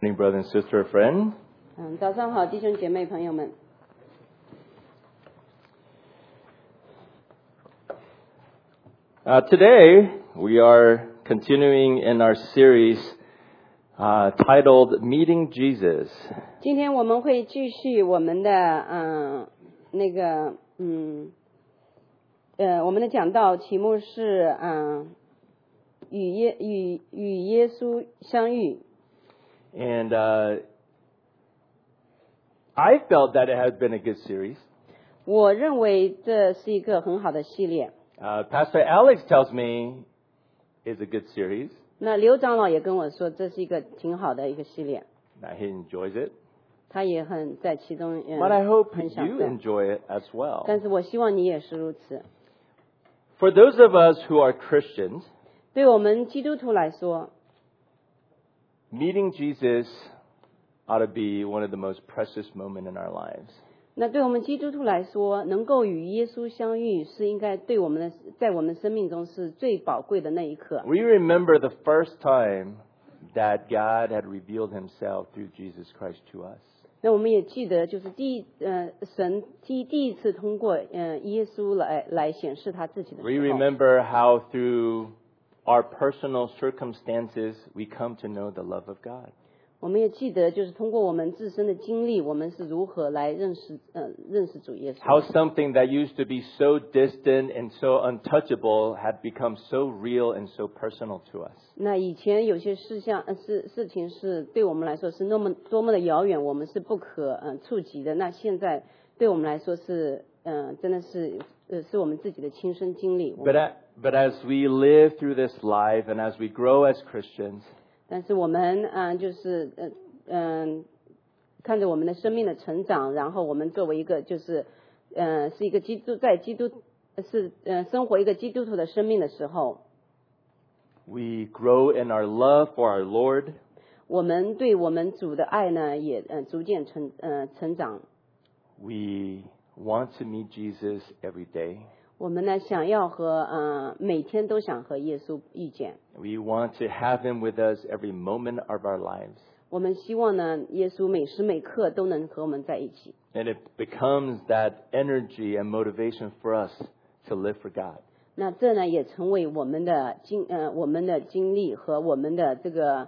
Morning, brother and sister, friend. 早上好，弟兄姐妹朋友们。 Today we are continuing in our series titled "Meeting Jesus." 今天我们会继续我们的我们的讲道题目是与耶稣相遇。 And I felt that it has been a good series. 我认为这是一个很好的系列。 Pastor Alex tells me it's a good series. 那刘长老也跟我说，这是一个挺好的一个系列。 That he enjoys it. 他也很在其中 But I hope 很享 you 受。 enjoy it as well. 但是我希望你也是如此。 For those of us who are Christians, 对我们基督徒来说， meeting Jesus ought to be one of the most precious moments in our lives. 那对我们基督徒来说，能够与耶稣相遇，是应该对我们的在我们生命中是最宝贵的那一刻。 We remember the first time that God had revealed himself through Jesus Christ to us. 那我们也记得，就是神第一次通过耶稣来显示他自己的 We 时候。 remember how through our personal circumstances we come to know the love of God. 我们也记得，就是通过我们自身的经历，我们是如何来认识主耶稣。 How something that used to be so distant and so untouchable had become so real and so personal to us. 那以前有些事情是对我们来说是多么的遥远，我们是不可触及的。那现在对我们来说是真的是是我们自己的亲身经历。 But as we live through this life and as we grow as Christians, 但是我们就是看着我们的生命的成长，然后我们作为一个就是是一个生活一个基督徒的生命的时候， we grow in our love for our Lord. 我们对我们主的爱呢也逐渐成长。 We want to meet Jesus every day. 我们呢想要每天都想和耶稣遇见。 We want to have him with us every moment of our lives. 我们希望呢耶稣每时每刻都能和我们在一起。 And it becomes that energy and motivation for us to live for God. 那这呢也成为我们的经历和我们的这个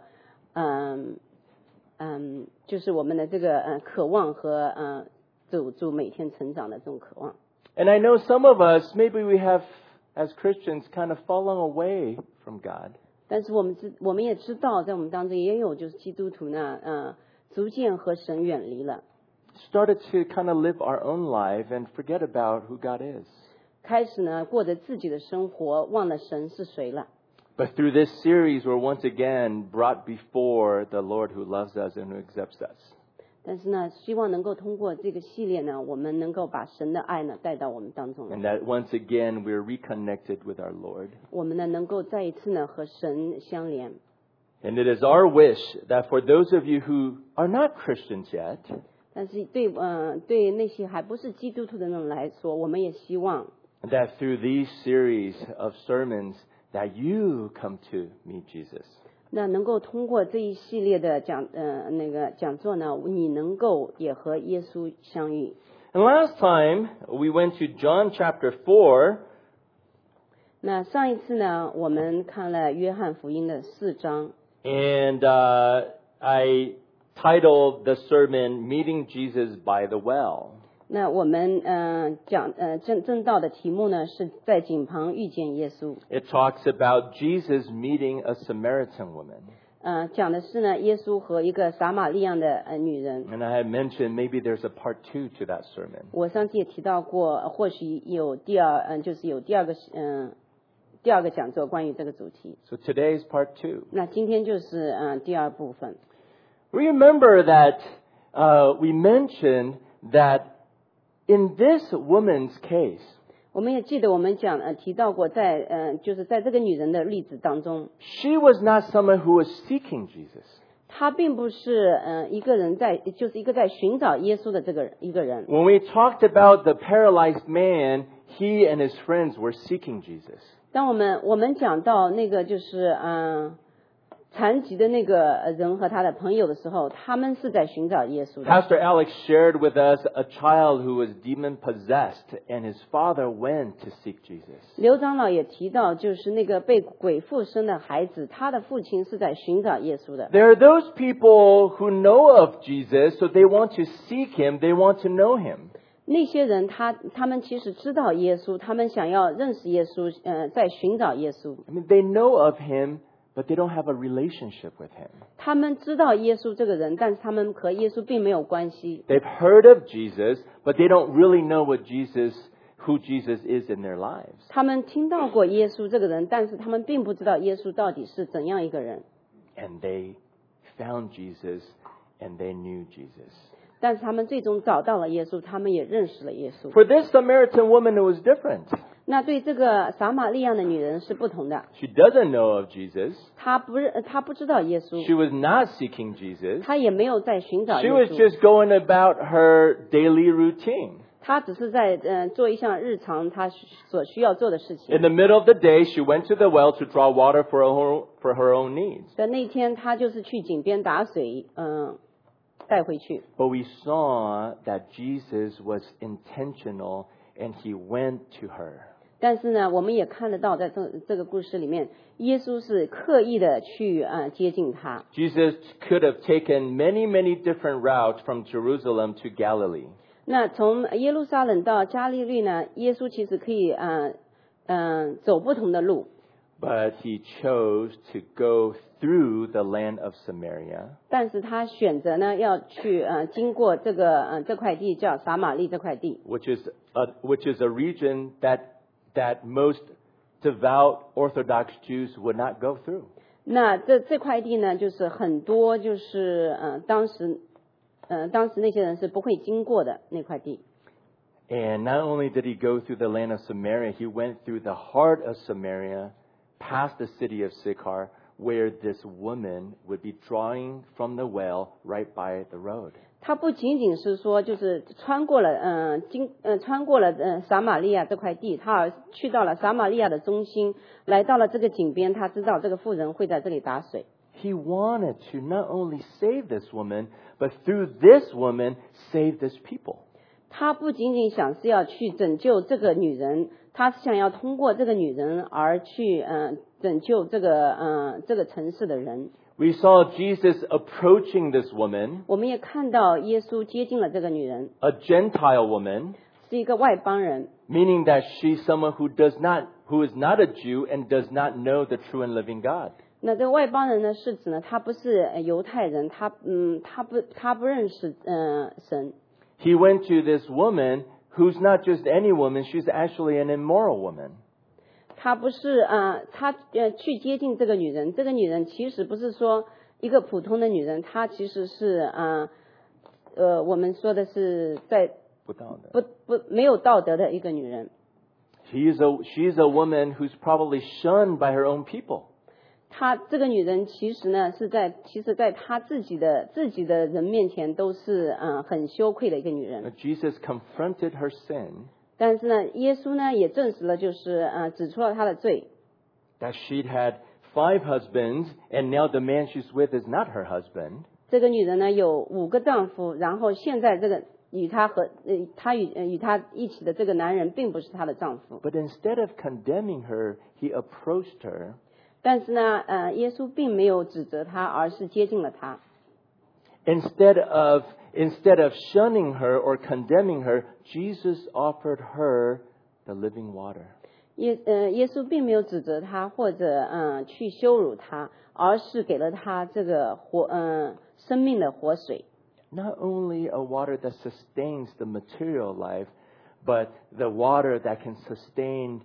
就是我们的这个渴望和主每天成长的这种渴望。 And I know some of us, maybe we have, as Christians, kind of fallen away from God. 但是我们也知道，在我们当中也有就是基督徒呢逐渐和神远离了， Started to kind of live our own life and forget about who God is. 开始呢过着自己的生活，忘了神是谁了。 But through this series, we're once again brought before the Lord who loves us and who accepts us. 但是呢，希望能够通过这个系列呢，我们能够把神的爱呢带到我们当中来。 And that once again, we're reconnected with our Lord. 我们呢能够再一次呢和神相连。 And it is our wish that for those of you who are not Christians yet, 但是对那些还不是基督徒的人来说，我们也希望 that through these series of sermons, that you come to meet Jesus. 那能够通过这一系列的讲座呢，你能够也和耶稣相遇。 And last time, we went to John chapter 4, 那上一次呢，我们看了约翰福音的4章。 and I titled the sermon, Meeting Jesus by the Well. 那我们正道的题目呢，是在井旁遇见耶稣。 It talks about Jesus meeting a Samaritan woman. 讲的是呢，耶稣和一个撒玛利亚的女人。 And I had mentioned maybe there's a part 2 to that sermon. 我上次也提到过，或许有第二个讲座关于这个主题。 So today is part 2. 那今天就是第二部分。 Remember that we mentioned that in this woman's case, 我们也记得我们提到过就是在这个女人的例子当中， she was not someone who was seeking Jesus. 她并不是一个人就是一个在寻找耶稣的一个人。 When we talked about the paralyzed man, he and his friends were seeking Jesus. 当我们讲到那个就是残疾的那个人和他的朋友的时候，他们是在寻找耶稣的。 Pastor Alex shared with us a child who was demon possessed, and his father went to seek Jesus. 刘长老也提到，就是那个被鬼附身的孩子，他的父亲是在寻找耶稣的。 There are those people who know of Jesus, so they want to seek him, they want to know him. 那些人他们其实知道耶稣，他们想要认识耶稣，在寻找耶稣。 I mean, they know of him, but they don't have a relationship with him. 他们知道耶稣这个人，但是他们和耶稣并没有关系。 They've heard of Jesus, but they don't really know who Jesus is in their lives. 他们听到过耶稣这个人，但是他们并不知道耶稣到底是怎样一个人。 And they found Jesus, and they knew Jesus. 但是他们最终找到了耶稣，他们也认识了耶稣。 For this Samaritan woman, it was different. 那对这个撒玛利亚的女人是不同的， She doesn't know of Jesus. 她不知道耶稣， She was not seeking Jesus. 她也没有在寻找 She 耶 was 稣， just going about her daily routine. 她只是在做一项日常她所需要做的事 In 情。 the middle of the day, she went to the well to draw water for her own needs. 在那天，她就是去井边打水，带回去。 But we saw that Jesus was intentional, and he went to her. 但是呢，我们也看得到，在这个故事里面，耶稣是刻意的去接近她。 Jesus could have taken many, many different routes from Jerusalem to Galilee. 那从耶路撒冷到加利利呢，耶稣其实可以走不同的路， But he chose to go through the land of Samaria. 但是他选择呢要去经过这块地叫撒玛利这块地， which is a region that most devout Orthodox Jews would not go through. 那这块地呢，就是很多就是当时那些人是不会经过的那块地。 And not only did he go through the land of Samaria, he went through the heart of Samaria, past the city of Sychar, where this woman would be drawing from the well right by the road. 他不仅仅是说就是穿过了撒玛利亚这块地，他而去到了撒玛利亚的中心，来到了这个井边，他知道这个妇人会在这里打水。 He wanted to not only save this woman, but through this woman, save this people. 他不仅仅想是要去拯救这个女人，他是想要通过这个女人而去拯救这个城市的人。 We saw Jesus approaching this woman, 我们也看到耶稣接近了这个女人， a Gentile woman, 是一个外邦人， meaning that she's someone who is not a Jew and does not know the true and living God. 那这个外邦人呢，是指呢，他不是犹太人，他不认识神。 He went to this woman who's not just any woman, she's actually an immoral woman. 他不是他去接近这个女人，这个女人其实不是说一个普通的女人，她其实是我们说的是在没有道德的一个女人。 She's a woman who's probably shunned by her own people. 她这个女人其实呢是在她自己的人面前都是很羞愧的一个女人。 Jesus confronted her sin. 但是呢，耶稣呢也证实了，就是指出了她的罪。 That she'd had 5 husbands, and now the man she's with is not her husband. 这个女人呢有5个丈夫，然后现在这个与她一起的这个男人并不是她的丈夫。 But instead of condemning her, he approached her. 但是呢，耶稣并没有指责她，而是接近了她。 Instead of shunning her or condemning her, Jesus offered her the living water. 耶稣并没有指责她或者去羞辱她，而是给了她这个生命的活水。 Not only a water that sustains the material life, but the water that can sustain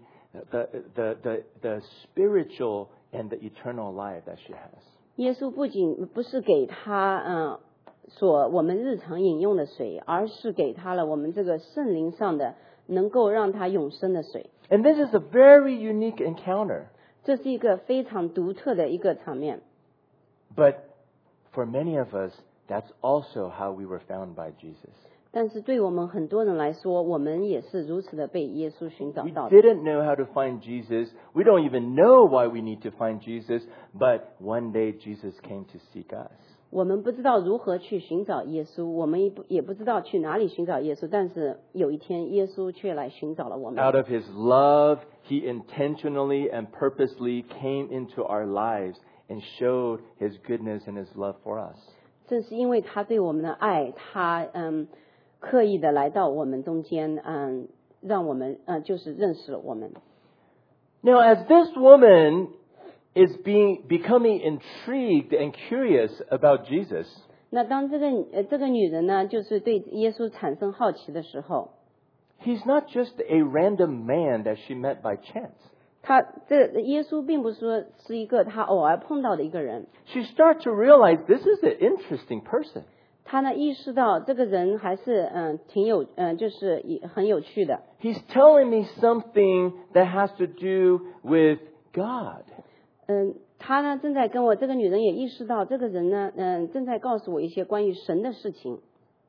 the spiritual and the eternal life that she has. 耶稣不是给她我们日常饮用的水，而是给她了我们这个圣灵上的能够让她永生的水。 And this is a very unique encounter. 这是一个非常独特的一个场面。 But for many of us, that's also how we were found by Jesus. 但是对我们很多人来说，我们也是如此的被耶稣寻找 We 到的。 didn't know how to find Jesus. We don't even know why we need to find Jesus. But one day Jesus came to seek us. 我们不知道如何去寻找耶稣，我们也不知道去哪里寻找耶稣，但是有一天耶稣却来寻找了我们。 Out of His love, He intentionally and purposely came into our lives and showed His goodness and His love for us. 正是因为他对我们的爱，他刻意的来到我们中间，让我们就是认识了我们。 Now, as this woman is becoming intrigued and curious about Jesus, 那当这个女人呢，就是对耶稣产生好奇的时候， He's not just a random man that she met by chance. 耶稣并不是说是一个他偶尔碰到的一个人， She starts to realize this is an interesting person. 他呢意识到这个人还是挺有就是很有趣的。 He's telling me something that has to do with God. 他呢正在跟我，这个女人也意识到这个人呢正在告诉我一些关于神的事情。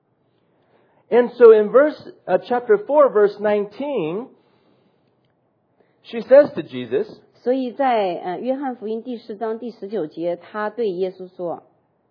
And so in chapter 4, verse 19, she says to Jesus, 所以在约翰福音第4章第19节，他对耶稣说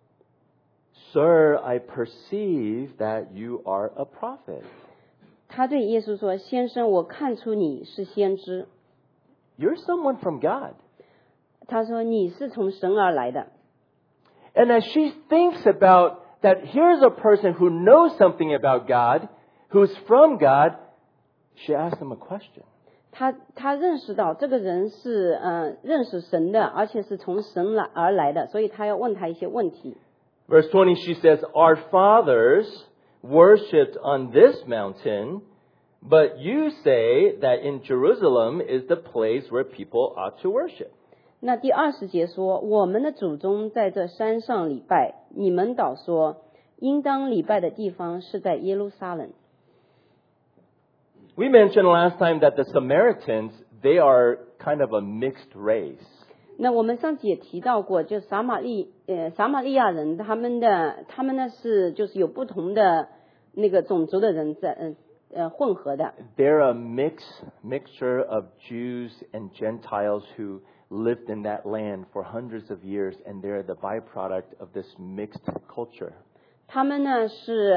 Sir, I perceive that you are a prophet. 他对耶稣说，先生，我看出你是先知。 You're someone from God. 他说你是从神而来的。 And as she thinks about that here's a person who knows something about God, who's from God, she asks him a question. 他认识到这个人是认识神的，而且是从神而来的，所以他要问他一些问题。 Verse 20, she says, Our fathers worshipped on this mountain, but you say that in Jerusalem is the place where people ought to worship. 那第20节说，我们的祖宗在这山上礼拜，你们倒说，应当礼拜的地方是在耶路撒冷。 We mentioned last time that the Samaritans, they are kind of a mixed race. 那我们上次也提到过，就撒玛利亚人，他们呢是就是有不同的那个种族的人在混合的。 They're a mixture of Jews and Gentiles who lived in that land for hundreds of years, and they're the byproduct of this mixed culture. 他们呢是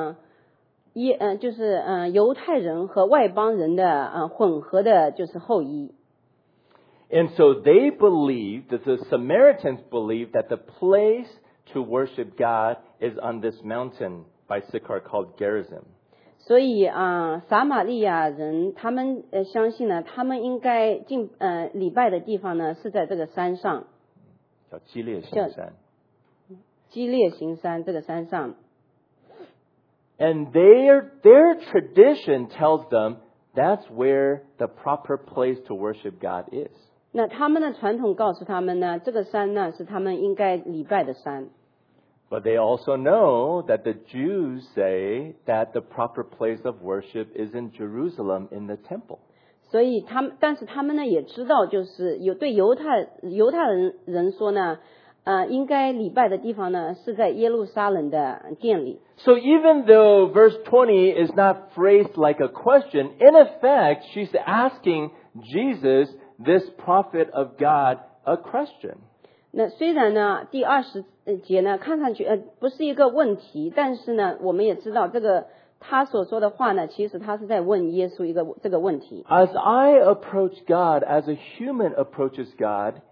就是犹太人和外邦人的混合的，就是后裔。 And so they believed, that the Samaritans believed, that the place to worship God is on this mountain by Sychar called Gerizim. 所以撒玛利亚人他们相信呢，他们应该礼拜的地方呢是在这个山上， 叫基列新山。 基列行山这个山上。 And their tradition tells them that's where the proper place to worship God is. 那他们的传统告诉他们呢，这个山呢是他们应该礼拜的山。 But they also know that the Jews say that the proper place of worship is in Jerusalem in the temple. 所以但是他们呢也知道，就是对犹太人说呢，应该礼拜的地方呢是在耶路撒冷的殿里。 So even though verse 20 is not phrased like a question, in effect, she's asking Jesus, this prophet of God, a question. 那虽然呢，第20节呢看上去不是一个问题，但是呢，我们也知道这个他所说的话呢，其实他是在问耶稣这个问题。 As I approach God, as a human approaches God,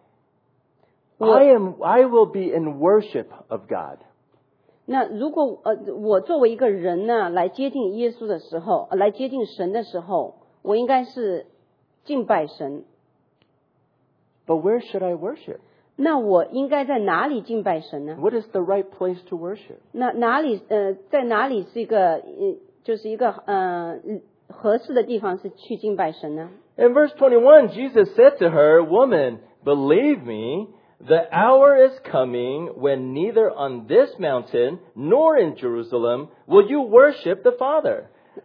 I will be in worship of God. 那如果我作为一个人呢，来接近耶稣的时候，来接近神的时候，我应该是敬拜神。 But where should I worship? 那我应该在哪里敬拜神呢？ What is the right place to worship? 那在哪里是一个就是一个合适的地方是去敬拜神呢？ In verse 21, Jesus said to her, Woman, believe me, the hour is coming when neither on this mountain nor in Jerusalem will you worship the Father.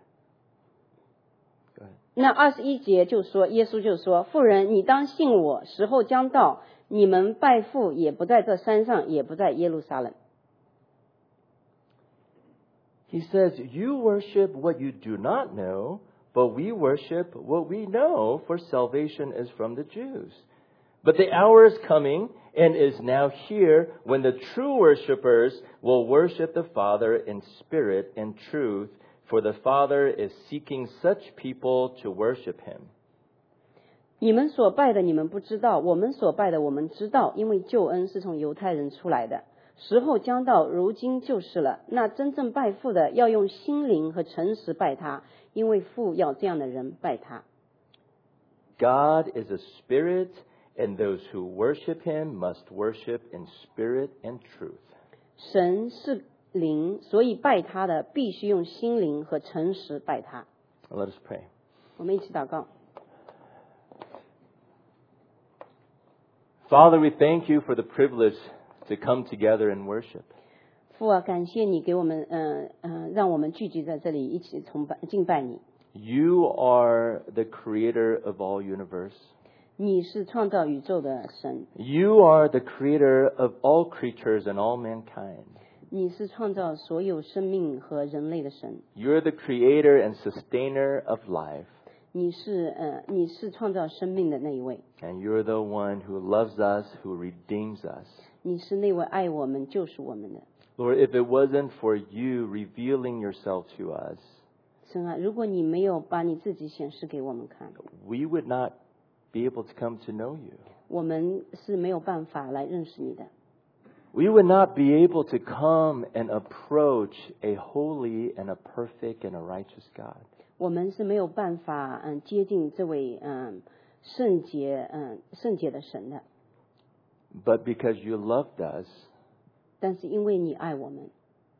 那21节就说，耶稣就说：“妇人，你当信我，时候将到，你们拜父也不在这山上，也不在耶路撒冷。” He says, "You worship what you do not know, but we worship what we know, for salvation is from the Jews. But the hour is coming and is now here when the true worshipers will worship the Father in spirit and truth, for the Father is seeking such people to worship Him." 你们所拜的你们不知道，我们所拜的我们知道，因为救恩是从犹太人出来的。时候将到，如今就是了。那真正拜父的，要用心灵和诚实拜他，因为父要这样的人拜他。 God is a spirit, and those who worship Him must worship in spirit and truth. 神是灵，所以拜他的必须用心灵和诚实拜他。 Let us pray. 我们一起祷告。 Father, we thank you for the privilege to come together and worship. 父啊，感谢你给我们让我们聚集在这里，一起敬拜你。 You are the creator of all universe. 你是创造宇宙的神， You are the creator of all creatures and all mankind. 你是创造所有生命和人类的神， You're the creator and sustainer of life. 你是创造生命的那一位， And you're the one who loves us, who redeems us. 你是那位爱我们、救赎我们的 Lord, if it wasn't for you revealing yourself to us, 神啊！如果你没有把你自己显示给我们看， we would not be able to come to know you. 我们是没有办法来认识你的。 We would not be able to come and approach a holy and a perfect and a righteous God. 我们是没有办法接近这位圣洁的神的。 But because you loved us, 但是因为你爱我们，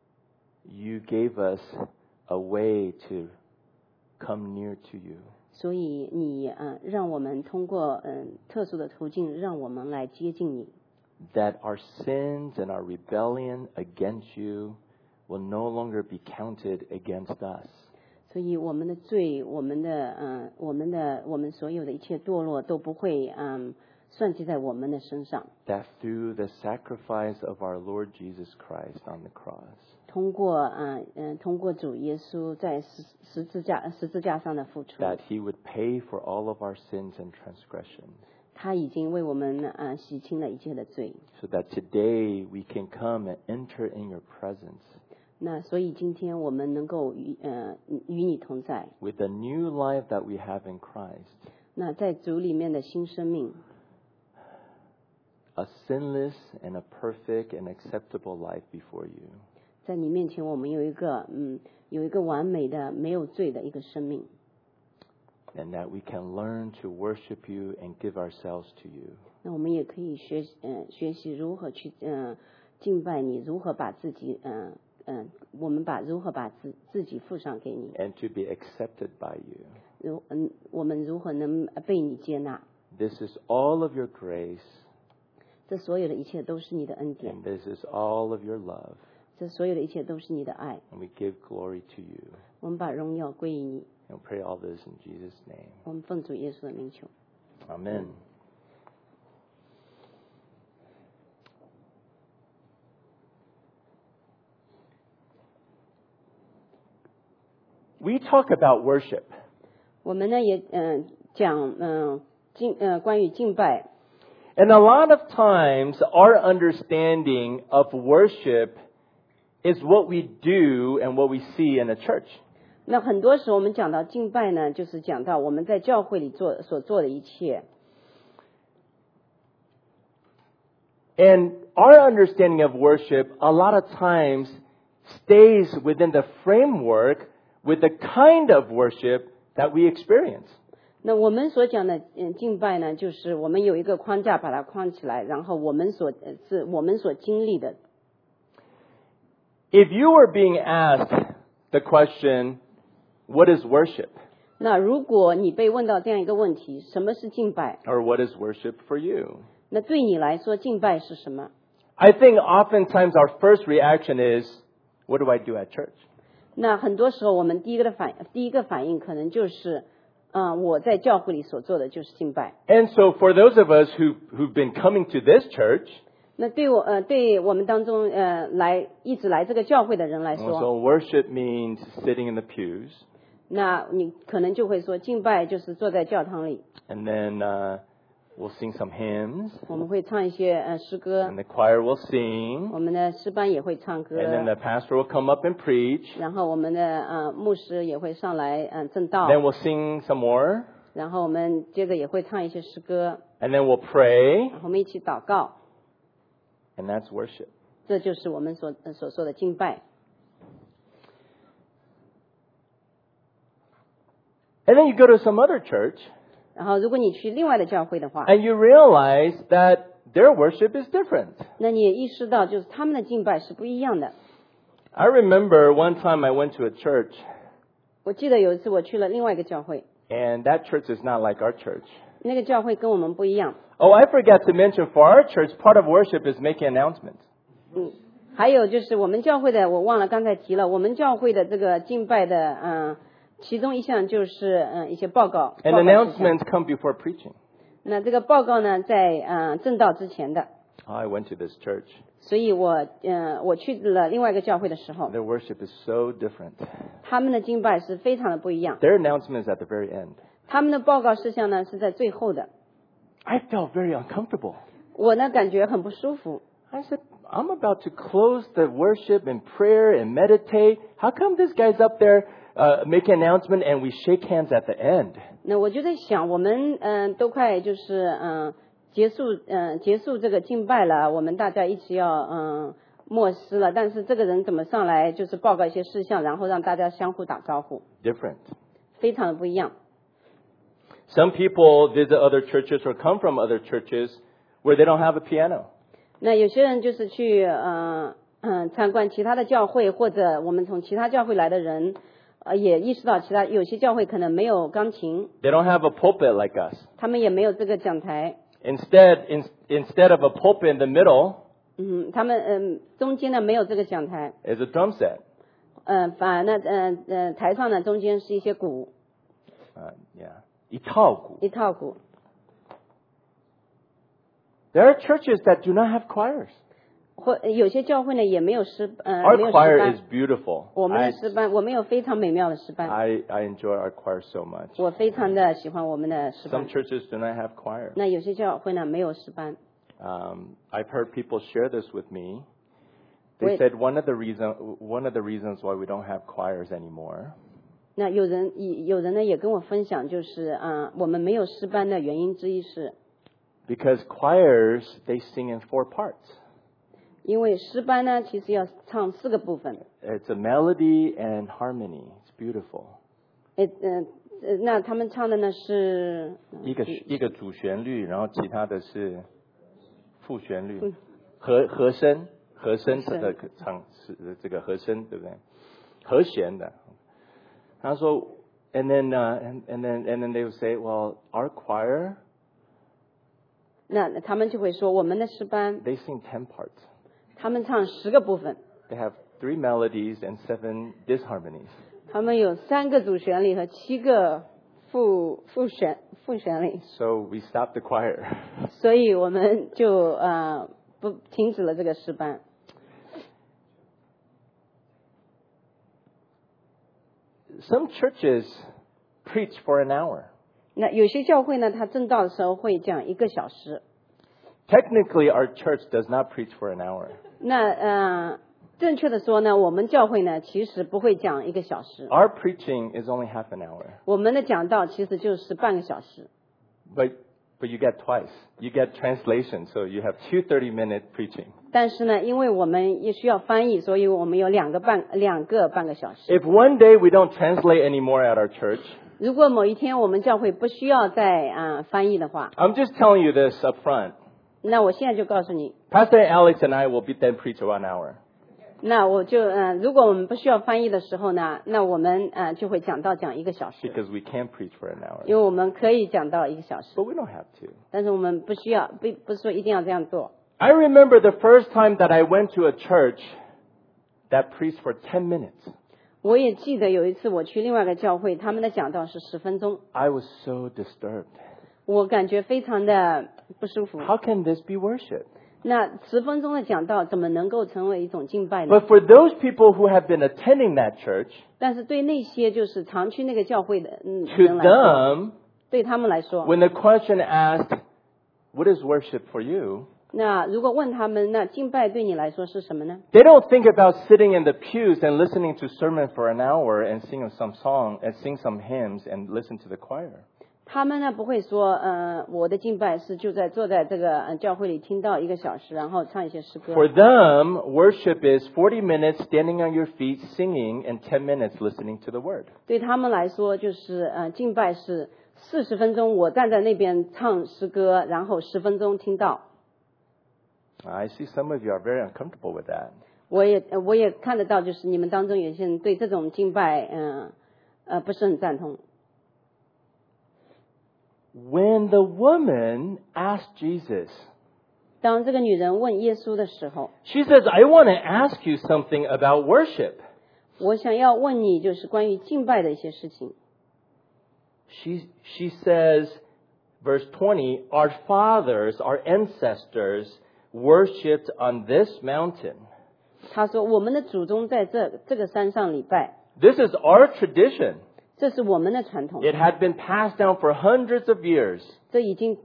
you gave us a way to come near to you. 所以你让我们通过特殊的途径，让我们来接近你。 That our sins and our rebellion against you will no longer be counted against us. 所以我们的罪，我们所有的一切堕落都不会算计在我们的身上。 That through the sacrifice of our Lord Jesus Christ on the cross, 通过主耶稣在十字架上的付出， that He would pay for all of our sins and transgressions, 他已经为我们洗清了一切的罪。 so that today we can come and enter in your presence 那所以今天我们能够与你同在。 with the new life that we have in Christ, 那在主里面的新生命， a sinless and a perfect and acceptable life before you. 在你面前我们有一个完美的没有罪的一个生命。 And that we can learn to worship you and give ourselves to you. 那我们也可以学习如何去敬拜你，如何把自己如何把自己付上给你， And to be accepted by you. 我们如何能被你接纳？ This is all of your grace, 这所有的一切都是你的恩典， and this is all of your love. 这所有的一切都是你的爱。 And we give glory to you. 我们把荣耀归于你， And we pray all this in Jesus' name. 我们奉主耶稣的名求。 Amen. We talk about worship. 我们呢也讲关于敬拜。 And a lot of times our understanding of worship is what we do and what we see in a church. 那很多时候我们讲到敬拜呢，就是讲到我们在教会里所做的一切。 And our understanding of worship a lot of times stays within the framework with the kind of worship that we experience. 那我们所讲的敬拜呢，就是我们有一个框架把它框起来，然后我们所经历的。 If you were being asked the question, what is worship? 那如果你被问到这样一个问题，什么是敬拜？ Or what is worship for you? 那对你来说，敬拜是什么？ I think oftentimes our first reaction is, what do I do at church? 那很多时候我们第一个反应可能就是我在教会里所做的就是敬拜。 And so for those of us who've been coming to this church, 那对我们当中一直来这个教会的人来 So 说， worship means sitting in the pews, 那你可能就会说敬拜就是坐在教堂里， and then we'll sing some hymns, 我们会唱一些诗歌 and，the choir will sing, 我们的诗班也会唱歌， and then the pastor will come up and preach. 然后我们的牧师也会上来正道， Then we'll sing some more, 然后我们接着也会唱一些诗歌， and then we'll pray, 然后我们一起祷告， and that's worship. 这就是我们所说的敬拜。 And then you go to some other church, 然后如果你去另外的教会的话， and you realize that their worship is different. 那你也意识到就是他们的敬拜是不一样的。 I remember one time I went to a church, 我记得有一次我去了另外一个教会， and that church is not like our church. 那个教会跟我们不一样。 Oh, I forgot to mention, for our church, part of worship is making announcements. 还有就是我们教会的，我忘了刚才提了，我们教会的这个敬拜的其中一项就是一些报告。 And 报告事项 announcements come before preaching. 那这个报告呢，在正道之前的， I went to this church. 所以我去了另外一个教会的时候， Their worship is so different. 他们的敬拜是非常的不一样， Their announcement is at the very end. 他们的报告事项呢是在最后的。 I felt very uncomfortable. 我呢感觉很不舒服。 I said, I'm about to close the worship and prayer and meditate. How come this guy's up there making an announcement and we shake hands at the end? 那我就在想，我们都快就是结束这个敬拜了，我们大家一起要默诗了，但是这个人怎么上来就是报告一些事项，然后让大家相互打招呼， Different. 非常的不一样。 Some people visit other churches or come from other churches where they don't have a piano. 那有些人就是去参观其他的教会，或者我们从其他教会来的人，也意识到有些教会可能没有钢琴， They don't have a pulpit like us. 他们也没有这个讲台。 Instead of a pulpit in the middle 他们中间呢没有这个讲台， is a drum set. 反而呢台上呢中间是一些鼓， Yeah. 一套鼓。 一套鼓。 There are churches that do not have choirs. 或有些教会呢也没有诗没 Our 有诗 choir 班 is。beautiful. 我们的诗班，我们有非常美妙的诗班， I enjoy our choir so much. 我非常的喜欢我们的诗 Some 班。 churches do not have choir. 那有些教会呢没有诗班， I've heard people share this with me. They Wait. said one of the reasons why we don't have choirs anymore 那有人呢也跟我分享，就是我们没有诗班的原因之一是， because choirs they sing in 4 parts. 因为诗班呢其实要唱4个部分， It's a melody and harmony. It's beautiful. 那他们唱的呢是一个主旋律，然后其他的是副旋律，和声的唱是这个和声，对不对？和弦的。他说 and then they would say, well, our choir 那他们就会说我们的诗班 they sing 10 parts. 他们唱10个部分， They have 3 melodies and 7 disharmonies. 他们有3个主旋律和7个副旋律， So we stopped the choir. 所以我们就不停止了这个诗班。 Some churches preach for an hour. 那有些教会呢，他正道的时候会讲1个小时。 Technically, our church does not preach for an hour. 那正确的说呢，我们教会呢其实不会讲1个小时， Our preaching is only half an hour. 我们的讲道其实就是半个小时。 But you get twice. You get translation, so you have 2 30-minute preaching. 但是呢，因为我们也需要翻译，所以我们有2个半个小时。 If one day we don't translate anymore at our church, 如果某一天我们教会不需要再翻译的话， I'm just telling you this up front. 那我现在就告诉你， Pastor Alex and I will then preach for 1 hour. 那我就如果我们不需要翻译的时候呢，那我们就会讲1个小时， Because we can't preach for an hour. 因为我们可以讲到1个小时， But we don't have to. 但是我们不需要，不是说一定要这样做。 I remember the first time that I went to a church that preached for 10 minutes. 我也记得有一次我去另外一个教会，他们的讲道是10分钟， I was so disturbed. 我感觉非常的不舒服。 How can this be worship? 那10分钟的讲道怎么能够成为一种敬拜呢？ But for those people who have been attending that church, 但是对那些就是常去那个教会的 to 人来说， them, 对他们来说， when the question asked, what is worship for you? 那如果问他们，那敬拜对你来说是什么呢？ They don't think about sitting in the pews and listening to sermon for an hour and sing some song and sing some hymns and listen to the choir. 他们呢不会说，我的敬拜是就在坐在这个教会里听到1个小时，然后唱一些诗歌。 For them, worship is 40 minutes standing on your feet singing and 10 minutes listening to the word. 对他们来说，就是敬拜是40分钟，我站在那边唱诗歌，然后10分钟听到。 I see some of you are very uncomfortable with that. 我也看得到，就是你们当中有些人对这种敬拜，不是很赞同。 When the woman asked Jesus, 当这个女人问耶稣的时候， she says, I want to ask you something about worship. 我想要问你，就是关于敬拜的一些事情。 She says, verse 20, our fathers, our ancestors worshipped on this mountain. 她说，我们的祖宗在这个山上礼拜， This is our tradition. 这是我们的传统。 It had been passed down for hundreds of years. 这已经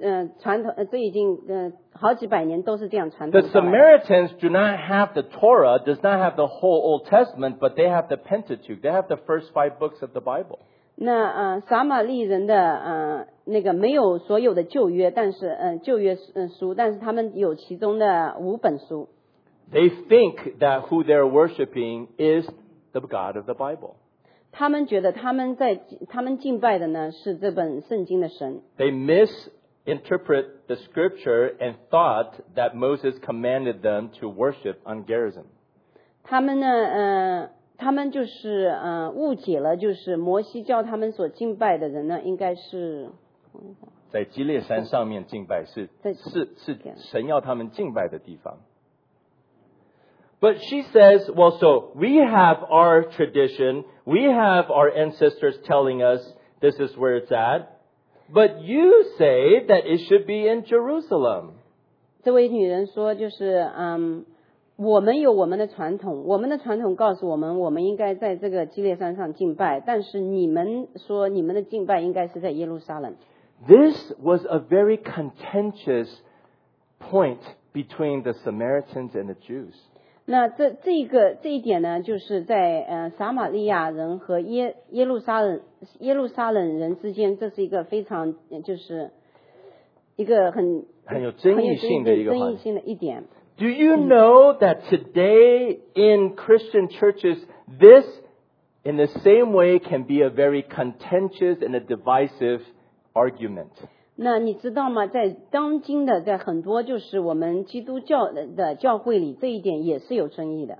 好几百年都是这样传 The 统下来。 Samaritans do not have the Torah, does not have the whole Old Testament, but they have the Pentateuch. They have the first 5 books of the Bible. 那撒玛利人的那个没有所有的旧约，但是旧约书，但是他们有其中的5本书。 They think that who they're worshiping is the God of the Bible. 他们觉得他们敬拜的呢是这本圣经的神。 They misinterpret the scripture and thought that Moses commanded them to worship on Gerizim. 他们呢他们就是误解了，就是摩西叫他们所敬拜的人呢，应该是在基列山上面敬拜是神要他们敬拜的地方。 But she says, well, so we have our tradition, we have our ancestors telling us this is where it's at, but you say that it should be in Jerusalem. 这位女人说，就是我们有我们的传统，我们的传统告诉我们，我们应该在这个基列山上敬拜，但是你们说你们的敬拜应该是在耶路撒冷。 This was a very contentious point between the Samaritans and the Jews. 那这一点呢，就是在撒玛利亚人和耶路撒冷人之间，这是一个非常就是一个很有争议性的一点。 Do you know that today in Christian churches, this in the same way can be a very contentious and a divisive argument? 那你知道吗？在当今的在很多就是我们基督教的教会里，这一点也是有争议的。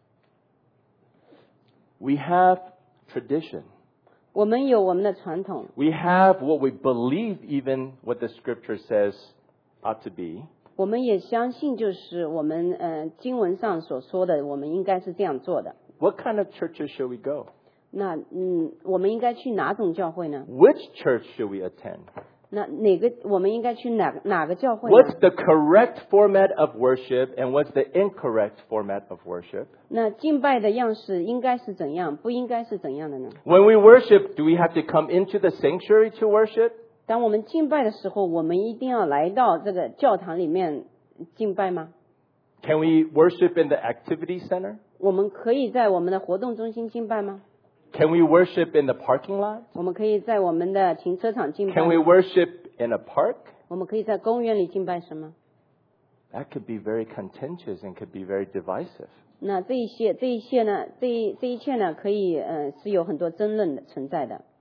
We have tradition. 我们有我们的传统。 We have what we believe even what the scripture says ought to be. 我们也相信，就是我们经文上所说的，我们应该是这样做的。 What kind of churches should we go? 那我们应该去哪种教会呢？ Which church should we attend? 那我们应该去哪个教会呢？ What's the correct format of worship and what's the incorrect format of worship? 那敬拜的样式应该是怎样，不应该是怎样的呢？ When we worship, do we have to come into the sanctuary to worship? 当我们敬拜的时候，我们一定要来到这个教堂里面敬拜吗？ Can we worship in the activity center? 我们可以在我们的活动中心敬拜吗？ Can we worship in the parking lot? 我们可以在我们的停车场敬拜 Can we 吗？ worship in a park? 我们可以在公园里敬拜什么？ That could be very contentious and could be very divisive. 那这一切呢，可以是有很多争论的存在的。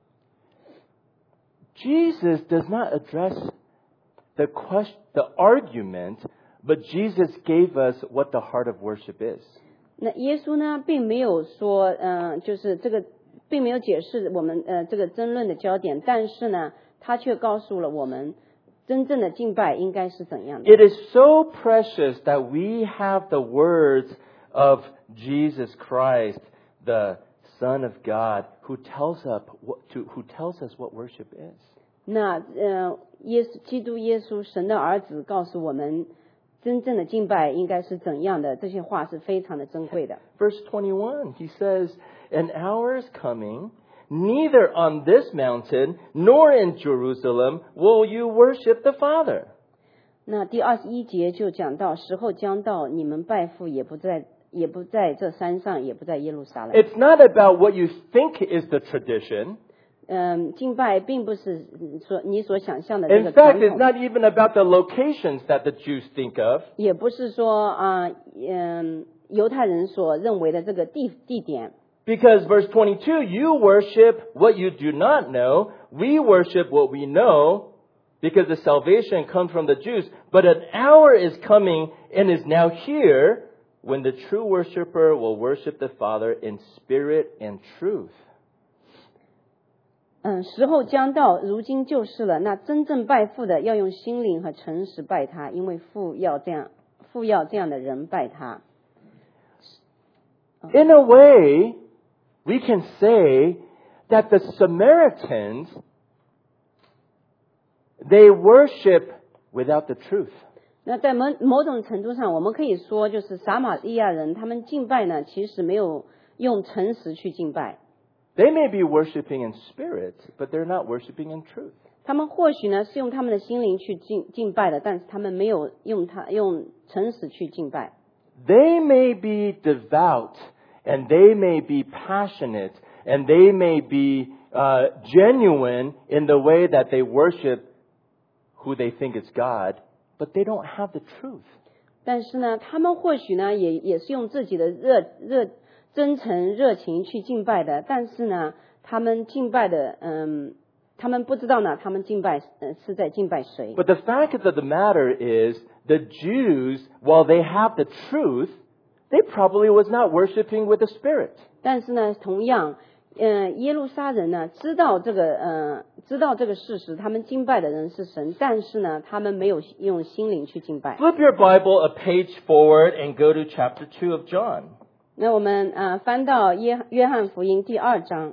Jesus does not address the argument, but Jesus gave us what the heart of worship is. 那耶稣呢，并没有说，就是这个，并没有解释我们这个争论的焦点，但是呢，他却告诉了我们，真正的敬拜应该是怎样的。 It is so precious that we have the words of Jesus Christ, the Son of God, who tells us what worship is. 那基督耶稣神的儿子告诉我们， 真正的敬拜应该是怎样的，这些话是非常的珍贵的。 Verse 21, he says, "An hour is coming, neither on this mountain nor in Jerusalem will you worship the Father." 那第21节就讲到，时候将到，你们拜父也不在这山上，也不在耶路撒冷。 It's not about what you think is the tradition. 敬拜并不是你所想象的这 In 个 fact, 传 it's 统， not even about the locations that the Jews think of. 也不是说犹太人所认为的这个地点。 Because verse 22, you worship what you do not know. We worship what we know because the salvation comes from the Jews. But an hour is coming and is now here when the true worshiper will worship the Father in spirit and truth. 时候将到，如今就是了。那真正拜父的，要用心灵和诚实拜他，因为父要这样的人拜他。 In a way, we can say that the Samaritans, they worship without the truth. 那在某种程度上，我们可以说，就是撒玛利亚人他们敬拜呢，其实没有用诚实去敬拜。 They may be worshiping in spirit, but they're not worshiping in truth. 他们或许呢是用他们的心灵去敬拜的，但是他们没有用诚实去敬拜。 They may be devout, and they may be passionate, and they may be genuine in the way that they worship who they think is God, but they don't have the truth. 但是呢，他们或许呢也是用自己的真诚热情去敬拜的，但是呢，他们敬拜的，他们不知道呢，他们敬拜是在敬拜谁。 But the fact of the matter is, the Jews, while they have the truth, they probably was not worshiping with the Spirit. 但是呢，同样，耶路撒人呢知道这个事实，他们敬拜的人是神，但是呢，他们没有用心灵去敬拜。 Flip your Bible a page forward and go to chapter 2 of John. 那我们翻到约翰福音第2章。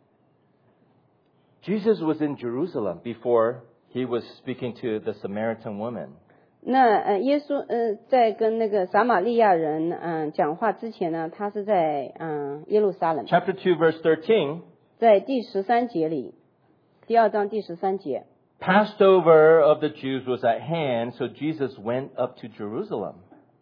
Jesus was in Jerusalem before he was speaking to the Samaritan woman. 那耶稣在跟那个撒玛利亚人讲话之前呢，他是在耶路撒冷。 Chapter 2, verse 13. 在第13节里，第2章第13节。 Passover of the Jews was at hand, so Jesus went up to Jerusalem.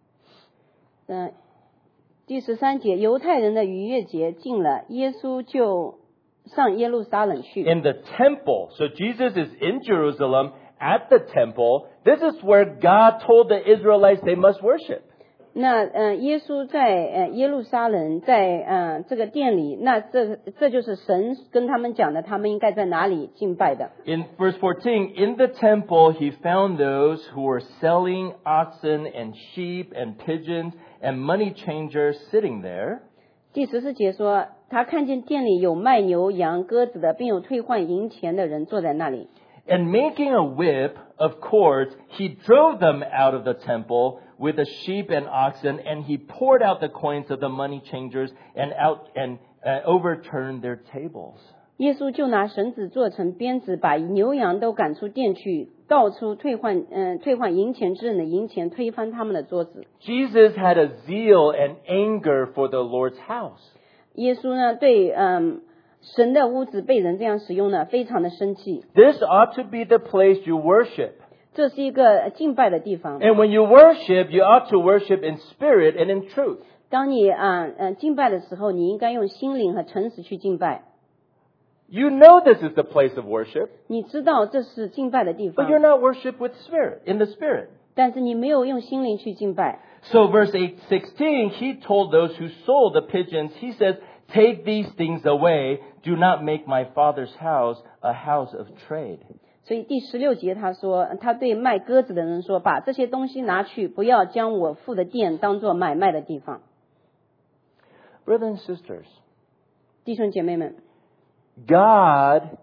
第13节，犹太人的逾越节近了，耶稣就上耶路撒冷去。 In the temple. So Jesus is in Jerusalem at the temple. This is where God told the Israelites they must worship. 那耶稣在耶路撒冷，在这个殿里，那这就是神跟他们讲的，他们应该在哪里敬拜的。 In verse 14, in the temple he found those who were selling oxen and sheep and pigeons and money changers sitting there. 第14节说，他看见店里有卖牛羊鸽子的，并有退换银钱的人坐在那里。 And making a whip of cords, he drove them out of the temple with the sheep and oxen, and he poured out the coins of the money changers and overturned their tables. 耶稣就拿绳子做成鞭子，把牛羊都赶出店去，倒出退换银钱之人的银钱，推翻他们的桌子。 Jesus had a zeal and anger for the Lord's house. 耶稣呢，对神的屋子被人这样使用呢，非常的生气。 This ought to be the place you worship. 这是一个敬拜的地方。 And when you worship, you ought to worship in spirit and in truth. 当你敬拜的时候，你应该用心灵和诚实去敬拜。 You know this is the place of worship, 你知道这是敬拜的地 but 方， you're not worship with spirit, in the spirit. 但是你没有用心灵去敬拜。 So verse 8:16, he told those who sold the pigeons, he says, take these things away. Do not make my father's house a house of trade. 所以第16节他说，他对卖鸽子的人说，把这些东西拿去，不要将我父的店当作买卖的地方。 Brothers and sisters, 弟兄姐妹们， God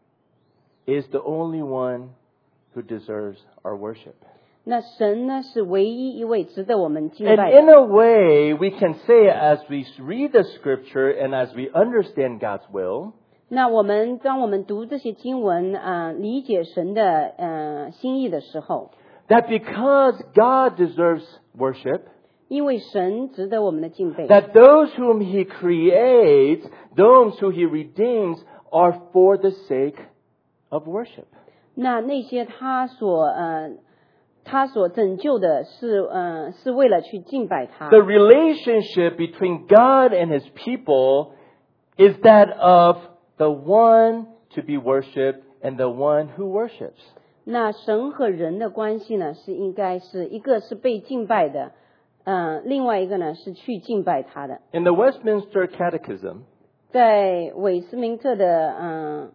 is the only one who deserves our worship. 那神呢是唯一一位值得我们敬 And 拜 in 的。 a way, we can say as we read the scripture and as we understand God's will, 那当我们读这些经文理解神的心意的时候， that because God deserves worship, 因为神值得我们的敬拜。 that those whom He creates, those who He redeems, are for the sake of worship. 那些他所拯救的是为了去敬拜他。 The relationship between God and His people is that of the one to be worshipped and the one who worships. 那神和人的关系呢，应该是一个是被敬拜的，另外一个呢是去敬拜他的。 In the Westminster Catechism, 在韦斯明特的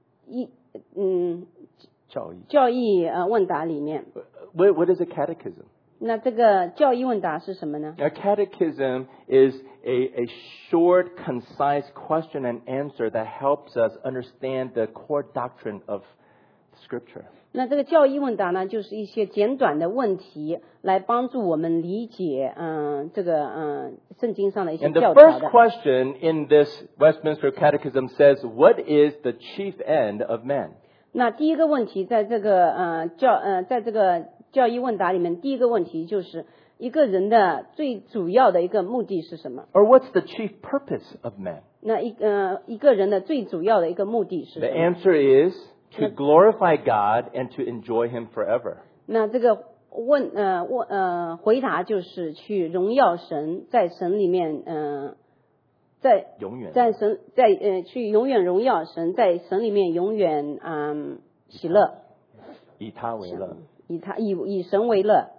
教义问答里面， what is a catechism? 那这个教义问答是什么呢？ A catechism is a short, concise question and answer that helps us understand the core doctrine of Scripture. 那这个教义问答呢，就是一些简短的问题，来帮助我们理解这个圣经上的一些 And the 教条 first 的。 question in this Westminster Catechism says, "What is the chief end of man?" 那第一个问题，在这个教义问答里面，第一个问题就是一个人的最主要的一个目的是什么？ Or what's the chief purpose of man? 那一个人的最主要的一个目的是 The 什么？ answer is to glorify God and to enjoy Him forever. 那这个回答就是去荣耀神，在神里面永远。 去永远荣耀神，在神里面永远喜乐， 以他为乐。 以神为乐。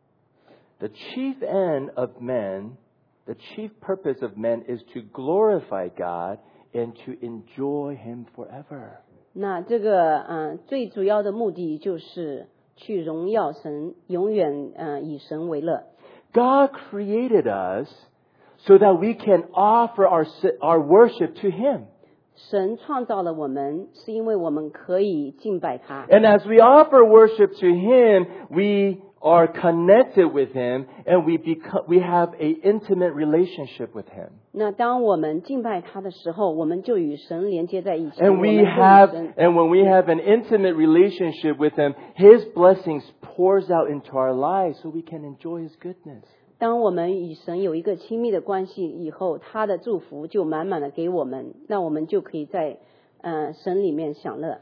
The chief end of men, the chief purpose of men is to glorify God and to enjoy Him forever. 那这个最主要的目的就是去荣耀神，永远以神为乐。 God created us so that we can offer our worship to Him. 神创造了我们，是因为我们可以敬拜他。 And as we offer worship to Him, we are connected with Him and we have an intimate relationship with Him. 那当我们敬拜他的时候，我们就与神连接在一起。 And when we have an intimate relationship with Him, His blessings pours out into our lives so we can enjoy His goodness. 当我们与神有一个亲密的关系以后，他的祝福就满满的给我们，那我们就可以在神里面享乐。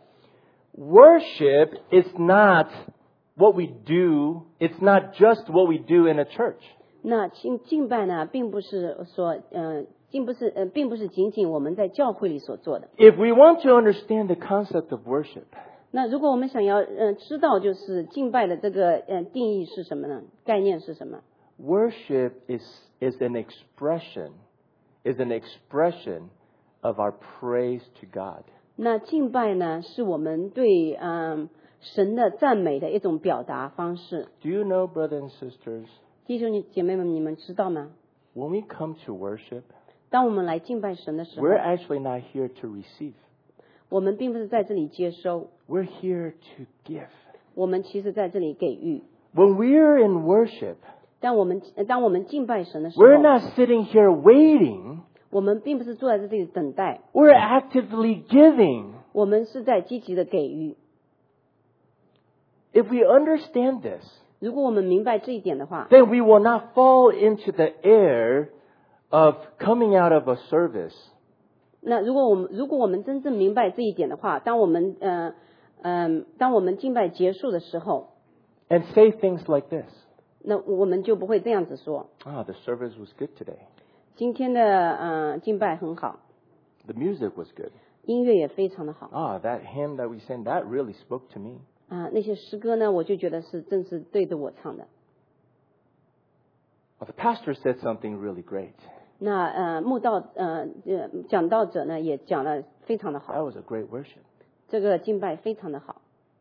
Worship is not what we do. It's not just what we do in a church. 那敬拜呢，并不是仅仅我们在教会里所做的。 If we want to understand the concept of worship, 那如果我们想要知道就是敬拜的这个定义是什么呢？概念是什么？ worship is an expression of our praise to God. 那敬拜呢，是我们对神的赞美的一种表达方式。 Do you know, brothers and sisters, 弟兄姐妹们，你们知道吗？ when we come to worship, 当我们来敬拜神的时候， we're actually not here to receive. 我们并不是在这里接收， We're here to give. 我们其实在这里给予。 When we're in worship, 当我们敬拜神的时候， we're not sitting here waiting. 我们并不是坐在这里等待， We're actively giving. 我们是在积极的给予。 If we understand this, 如果我们明白这一点的话， then we will not fall into the error of coming out of a service 那如果我们真正明白这一点的话，当我们敬拜结束的时候， and say things like this. 那我们就不会这样子说。 The service was good today. 今天的敬拜很好， The music was good. 音乐也非常的好。 That hymn that we sang, that really spoke to me. 那些诗歌呢，我就觉得正是对着我唱的。 The pastor said something really great. 那讲道者呢也讲了非常的 That 好， was a great worship. 这个敬拜非常的好。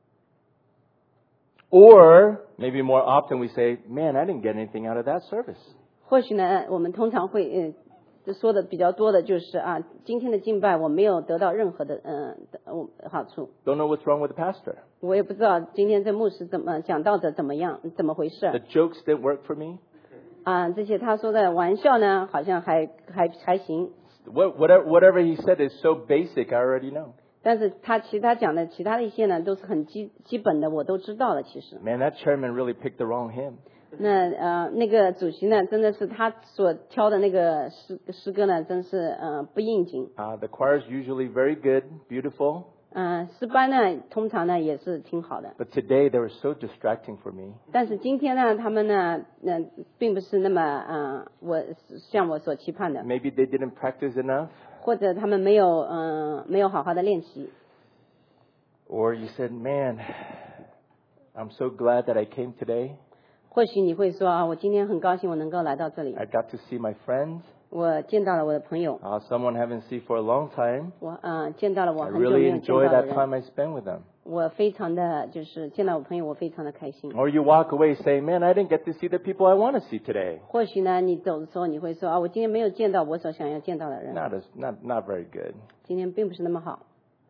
Or maybe more often we say, man, I didn't get anything out of that service. 或许呢，我们通常会说的比较多的就是今天的敬拜我没有得到任何的好处。 Don't know what's wrong with the pastor. 我也不知道今天这牧师讲道者怎么回事 The jokes didn't work for me. 这些他说的玩笑呢，好像还行。 Whatever he said is so basic, I already know. 但是其他讲的其他的一些呢，都是很基本的，我都知道了。其实， Man, that chairman really picked the wrong hymn. 那个主席呢，真的是他所挑的那个诗歌呢，真是不应景。 The choir is usually very good, beautiful. 诗班呢，通常呢也是挺好的。 But today they were so distracting for me. 但是今天呢，他们呢，并不是那么像我所期盼的。 Maybe they didn't practice enough. 或者他们没有好好的练习。 Or you said, man, I'm so glad that I came today. 或许你会说啊，我今天很高兴我能够来到这里， I got to see my friends. 我见到了我的朋友， Someone I haven't seen for a long time. 我见到了我 I 很久 really 没有见 enjoy 到的 that 人， time I spent with them. 我非常的就是见到我朋友，我非常的开心。 Or you walk away saying, man, I didn't get to see the people I want to see today. 或许呢，你走的时候你会说啊，我今天没有见到我所想要见到的人， Not very good. 今天并不是那么好。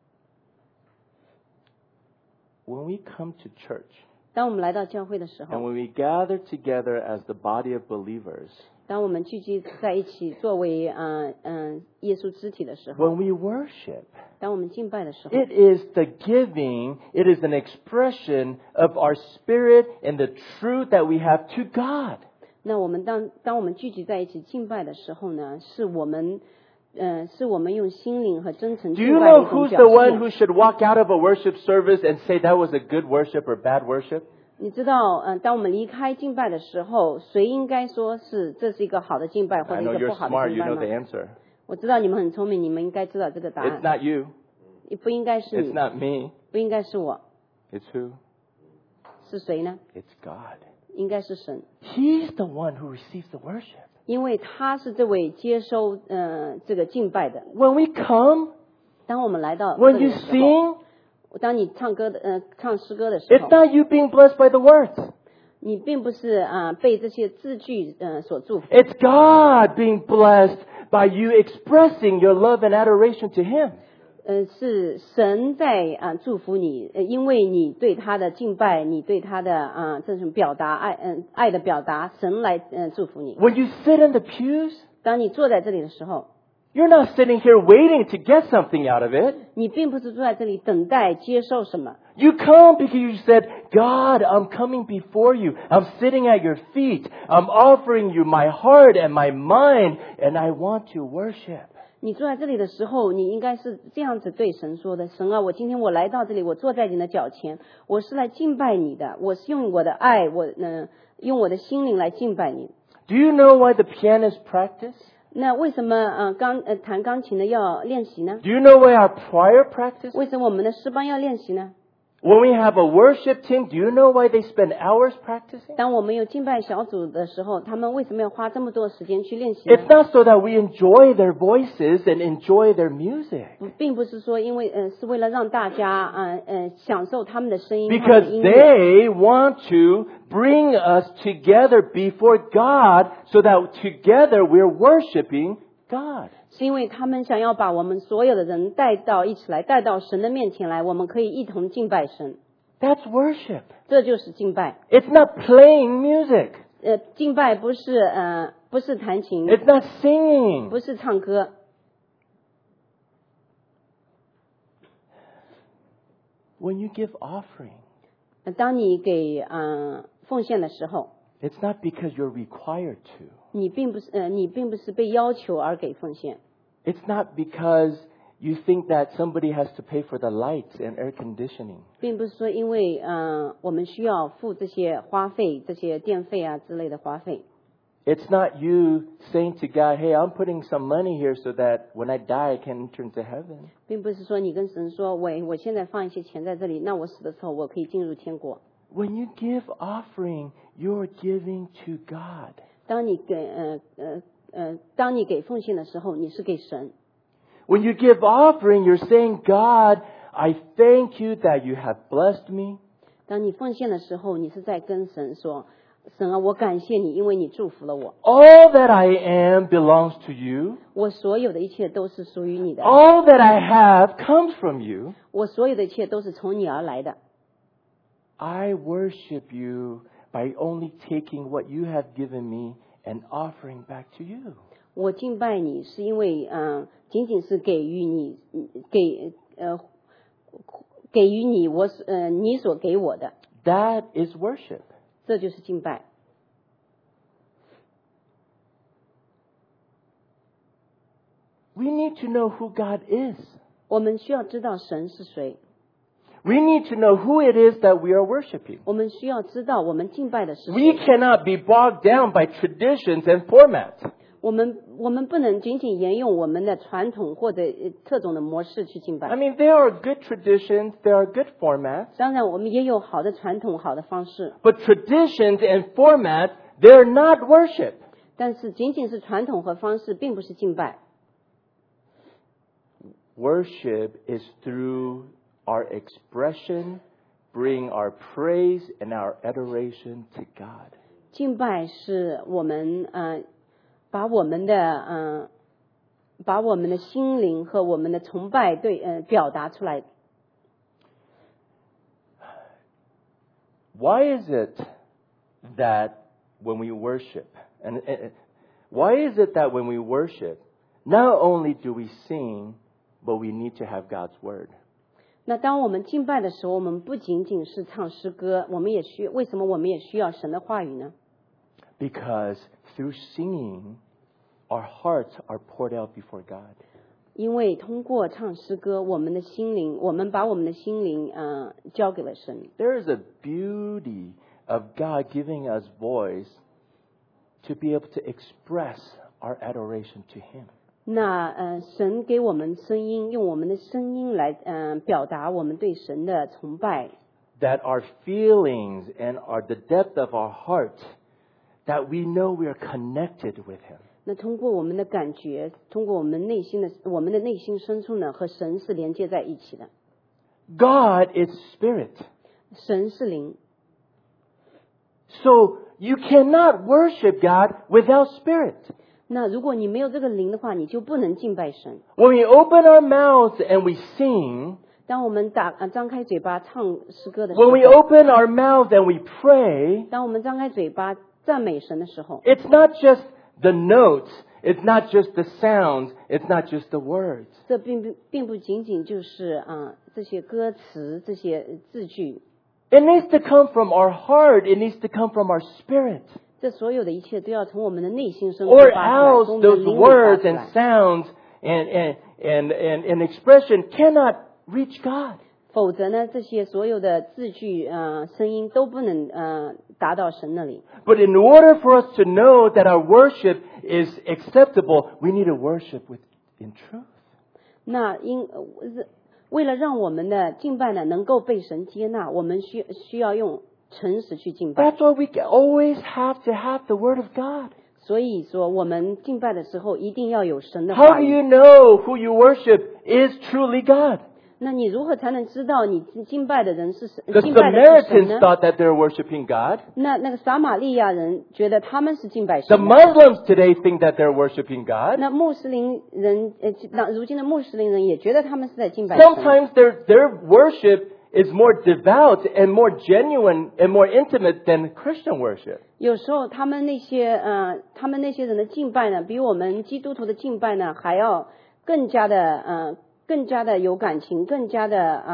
When we come to church 当我们来到教会的时 and 候， when we gather together as the body of believers, 当我们聚集在一起作为耶稣肢体的时候， when we worship, 当我们敬拜的时候， it is the giving, it is an expression of our spirit and the truth that we have to God. 那我们当我们聚集在一起敬拜的时候呢，是我们用心灵和真诚 Do you 敬拜的 know 一种 who's 表 the one who 现。 should walk out of a worship service and say that was a good worship or bad worship? 你知道，当我们离开敬拜的时候，谁应该说是这是一个好的敬拜或 I 者 know 一个 you're 不好的 smart, 敬 you 拜 know the 吗？ answer. 我知道你们很聪明，你们应该知道这个答 It's 案。 not you, 不应该是 it's 你， not me, 不应该是我， it's who? 是谁呢？ It's God. 应该是神， He's the one who receives the worship. 因为他是这位接收这个敬拜的。 When we come, 当我们来到这 when 里 you 的时候， sing, 当你唱诗歌的时 it's 候， not you being blessed by the words. 你并不是被这些字句所祝福， It's God being blessed by you expressing your love and adoration to Him. 是神在祝福你，因为你对他的敬拜，你对他的这种表达爱的表达，神来祝福你。 When you sit in the pews, 当你坐在这里的时候， you're not sitting here waiting to get something out of it. 你并不是坐在这里等待接受什么， You come because you said, God, I'm coming before you. I'm sitting at your feet. I'm offering you my heart and my mind, and I want to worship. 你坐在这里的时候，你应该是这样子对神说的：神啊，我今天我来到这里，我坐在你的脚前，我是来敬拜你的，我是用我的爱，用我的心灵来敬拜你。 Do you know why the pianists practice? 那为什么弹钢琴的要练习呢？ Do you know why our choir practice? 为什么我们的诗班要练习呢？ When we have a worship team, do you know why they spend hours practicing? 当我们有敬拜小组的时候，他们为什么要花这么多时间去练习呢？ It's not so that we enjoy their voices and enjoy their music. 并不是说因为是为了让大家享受他们的声音，他们 Because 的音乐， they want to bring us together before God so that together we're worshiping God. 是因为他们想要把我们所有的人带到一起来，带到神的面前来，我们可以一同敬拜神， That's worship. 这就是敬拜。 It's not playing music. 敬拜不是弹琴， It's not singing. 不是唱歌。 When you give offering, 当你给奉献的时候， it's not because you're required to. 你并不是被要求而给奉献。 It's not because you think that somebody has to pay for the lights and air conditioning. 并不是说因为我们需要付这些花费、这些电费啊之类的花费。 It's not you saying to God, hey, I'm putting some money here so that when I die, I can enter into heaven. 并不是说你跟神说，我现在放一些钱在这里，那我死的时候我可以进入天国。 When you give offering, you're giving to God. 当你给奉献的时候，你是给神。 When you give offering, you're saying, God, I thank you that you have blessed me. 当你奉献的时候，你是在跟神说，神啊，我感谢你，因为你祝福了我。 All that I am belongs to you. 我所有的一切都是属于你的， All that I have comes from you. 我所有的一切都是从你而来的。 I worship you by only taking what you have given me and offering back to you. 我敬拜你是因为仅仅是给予你给予你你所给我的， That is worship. 这就是敬拜。 We need to know who God is. 我们需要知道神是谁， We need to know who it is that we are worshiping. 我们需要知道我们敬拜的是 We 谁。 cannot be bogged down by traditions and formats. 我们不能仅仅沿用我们的传统或者特种的模式去敬 I 拜。 mean, there are good traditions, there are good formats, 当然，我们也有好的传统、好的方式， but traditions and formats, they're not worship. 但是仅仅是传统和方式，并不是敬拜。 Worship is through our expression, bring our praise and our adoration to God. 敬拜是我们把我们的心灵和我们的崇拜表达出来。 Why is it that when we worship, and why is it that when we worship, not only do we sing, but we need to have God's word? 那当我们敬拜的时候，我们不仅仅是唱诗歌，为什么我们也需要神的话语呢？ Because through singing, our hearts are poured out before God. 因为通过唱诗歌，我们把我们的心灵交给了神。 There is a beauty of God giving us voice to be able to express our adoration to Him. 那神给我们声音，用我们的声音来表达我们对神的崇拜。 That our feelings and the depth of our heart, that we know we are connected with Him. 那通过我们的感觉，通过我们的内心深处呢，和神是连接在一起的。 God is spirit. 神是灵， So you cannot worship God without spirit. 那如果你没有这个灵的话，你就不能敬拜神。 When we open our mouths and we sing, 当我们张开嘴巴唱诗歌的时候 when we open our mouths and we pray, 当我们张开嘴巴赞美神的时候， it's not just the notes, it's not just the sounds, it's not just the words. 这并不仅仅就是这些歌词、这些字句， It needs to come from our heart, it needs to come from our spirit. 这所有的一切都要从我们的内心深处 Or 发出来， else 从我们的 those 灵里发 words 出 and 来。 sounds and expression cannot reach God. 否则呢，这些所有的字句声音都不能达到神那里。 But in order for us to know that our worship is acceptable, we need to worship in truth. 那为了让我们的敬拜呢能够被神接纳，我们需要用诚实去敬拜。 That's why we always have to have the Word of God. 所以说，我们敬拜的时候一定要有神的 How 话 do 语。 you know who you worship is truly God? 那你如何才能知道你敬拜的人是神？ The 敬拜的是神 Samaritans 呢？ thought that they were worshiping God. 那个撒玛利亚人觉得他们是敬拜 The 神的。 Muslims today think that they're worshiping God. 那穆斯林人如今的穆斯林人也觉得他们是在敬拜神。 Sometimes their worship is more devout and more genuine and more intimate than Christian worship. 有时候他们那些人的敬拜呢，比我们基督徒的敬拜呢还要更加的有感情，更加的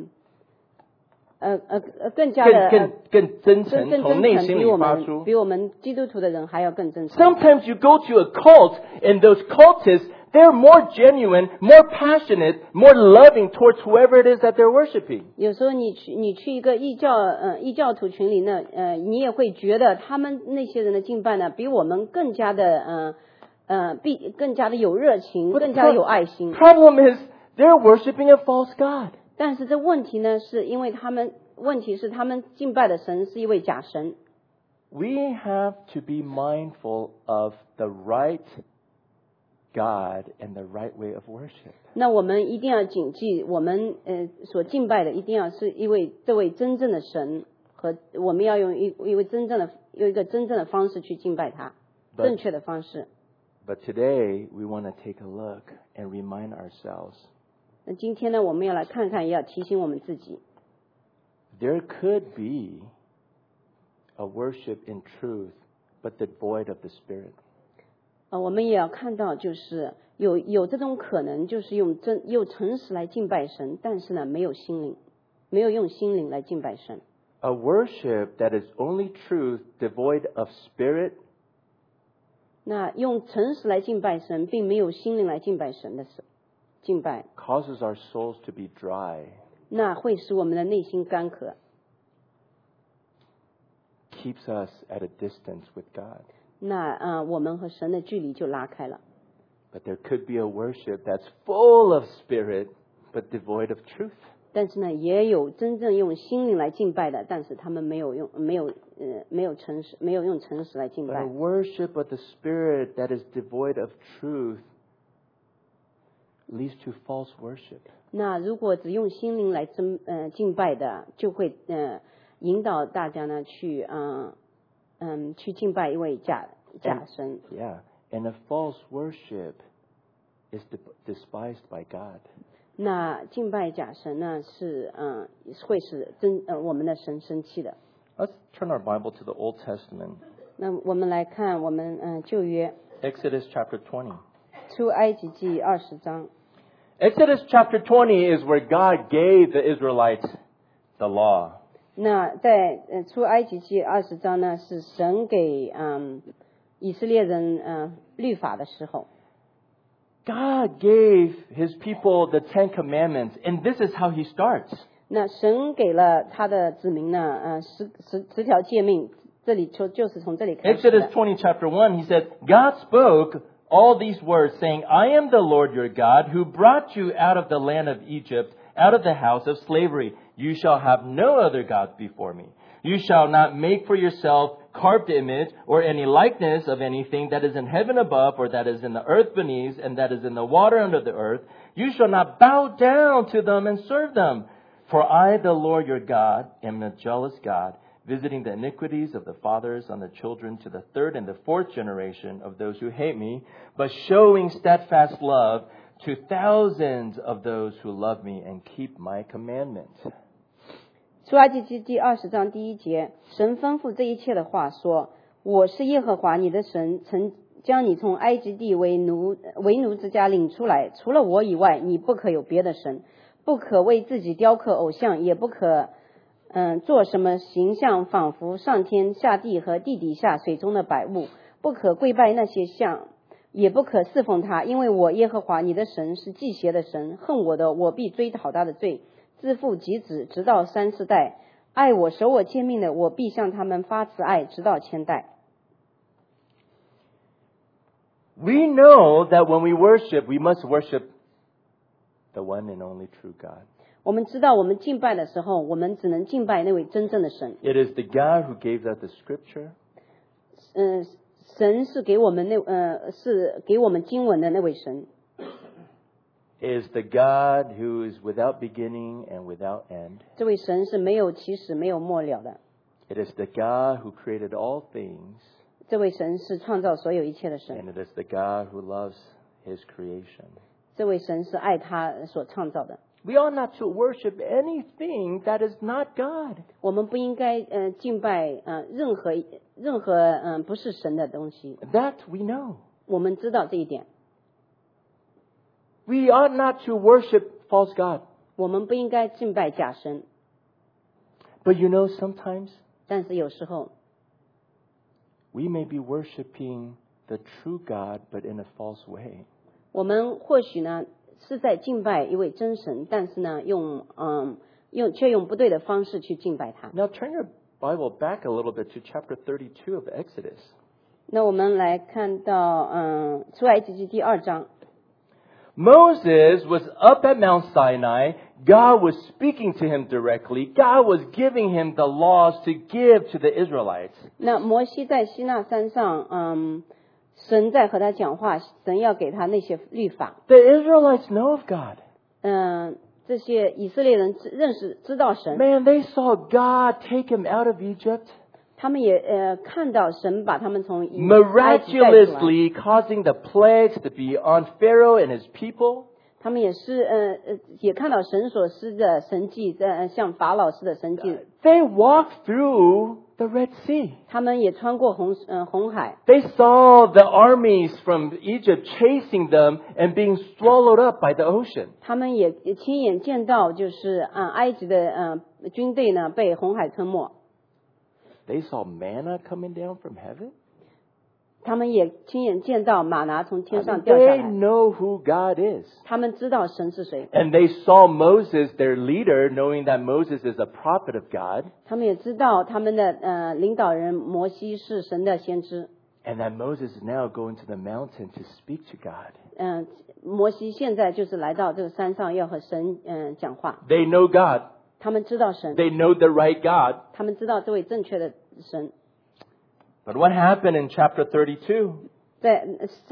更真诚，比我们基督徒的人还要更真诚。 Sometimes you go to a cult and those cultists, they're more genuine, more passionate, more loving towards whoever it is that they're worshiping. 有时候你去一个异教徒群里呢，你也会觉得他们那些人的敬拜呢，比我们更加的有热情，更加的有爱心。 Problem is they're worshiping a false god. 但是这问题呢，是因为他们敬拜的神是一位假神。 We have to be mindful of the right God and the right way of worship. 那我们一定要谨记，我们所敬拜的一定要是这位真正的神，和我们要用一个真正的方式去敬拜他，正确的方式。 But today we want to take a look and remind ourselves. 那今天呢，我们要来看看，也要提醒我们自己。 There could be a worship in truth, but devoid of the Spirit. 我们也要看到，就是有这种可能，就是用诚实来敬拜神，但是呢，没有心灵。 没有用心灵来敬拜神。 A worship that is only truth, devoid of spirit, 那用诚实来敬拜神，并没有心灵来敬拜神的敬拜， causes our souls to be dry, 那会使我们的内心干渴， keeps us at a distance with God. 那我们和神的距离就拉开了。 But there could be a worship that's full of spirit, but devoid of truth. 但是呢，也有真正用心灵来敬拜的，但是他们没有用诚实来敬 But a 拜。 worship of the spirit that is devoid of truth leads to false worship. 那如果只用心灵来敬拜的，就会引导大家呢去敬拜一位假神。 Yeah, and a false worship is despised by God. 那敬拜假神呢是会使我们的神生气的。 Let's turn our Bible to the Old Testament. 那我们来看我们旧约 Exodus chapter 20. 出埃及记20章。 Exodus chapter 20 is where God gave the Israelites the law. 那在出埃及记20章呢，是神给以色列人律法的时候。 God gave his people the Ten Commandments, and this is how he starts. 那神给了他的子民呢十条诫命，这里就是从这里开始的。 Exodus 20 chapter 1, he said, God spoke all these words, saying, I am the Lord your God, who brought you out of the land of Egypt, out of the house of slavery. You shall have no other gods before me. You shall not make for yourself carved image or any likeness of anything that is in heaven above or that is in the earth beneath and that is in the water under the earth. You shall not bow down to them and serve them. For I, the Lord your God, am a jealous God, visiting the iniquities of the fathers on the children to the third and the fourth generation of those who hate me, but showing steadfast love to thousands of those who love me and keep my commandments. 出埃及记第20章第1节，神吩咐这一切的话说：我是耶和华你的神，曾将你从埃及地为奴之家领出来，除了我以外，你不可有别的神，不可为自己雕刻偶像，也不可做什么形象，仿佛上天下地和地底下水中的百物，不可跪拜那些像，也不可侍奉他，因为我耶和华你的神是忌邪的神，恨我的，我必追讨他的罪，自父及子，直到3、4代。爱我守我诫命的，我必向他们发慈爱，直到1000代。 We know that when we worship, we must worship the one and only true God. 我们知道，我们敬拜的时候，我们只能敬拜那位真正的神。 It is the God who gave us the scripture. 神是给我们是给我们经文的那位神。 It is the God who is without beginning and without end. 这位神是没有起始、没有末了的。 It is the God who created all things. 这位神是创造所有一切的神。 And it is the God who loves his creation. 这位神是爱他所创造的。 We ought not to worship anything that is not God. 我们不应该敬拜任何不是神的东西。 That we know. 我们知道这一点。 We ought not to worship false God. 我们不应该敬拜假神。 But you know, sometimes 但是有时候 we may be worshiping the true God, but in a false way. 我们或许呢是在敬拜一位真神，但是呢却用不对的方式去敬拜他。 Now turn your Bible back a little bit to chapter 32 of Exodus. 那我们来看到出埃及记第2章。 Moses was up at Mount Sinai. God was speaking to him directly. God was giving him the laws to give to the Israelites. 那摩西在西奈山上，神在和他讲话，神要给他那些律法。 The Israelites know of God. 这些以色列人知道神， Man, they saw God take him out of Egypt, 他们也看到神把他们从埃及带出来， miraculously causing the plagues to be on Pharaoh and his people. 他们也看到神所施的神迹，像法老施的神迹。 They walked through the Red Sea. 他们也穿过红海， They saw the armies from Egypt chasing them and being swallowed up by the ocean. 他们也亲眼见到，就是埃及的军队呢被红海吞没。 They saw manna coming down from heaven. 他们也亲眼见到玛拿从天上掉下 They 来， know who God is. 他们知道神是谁， And they saw Moses, their leader, knowing that Moses is a prophet of God, 他们也知道他们的领导人摩西是神的先知。 and that Moses is now going to the mountain to speak to God. 摩西现在就是来到这个山上要和神讲话， They know God. 他们知道神， They know the right God. 他们知道这位正确的神。 But what happened in chapter 32? 在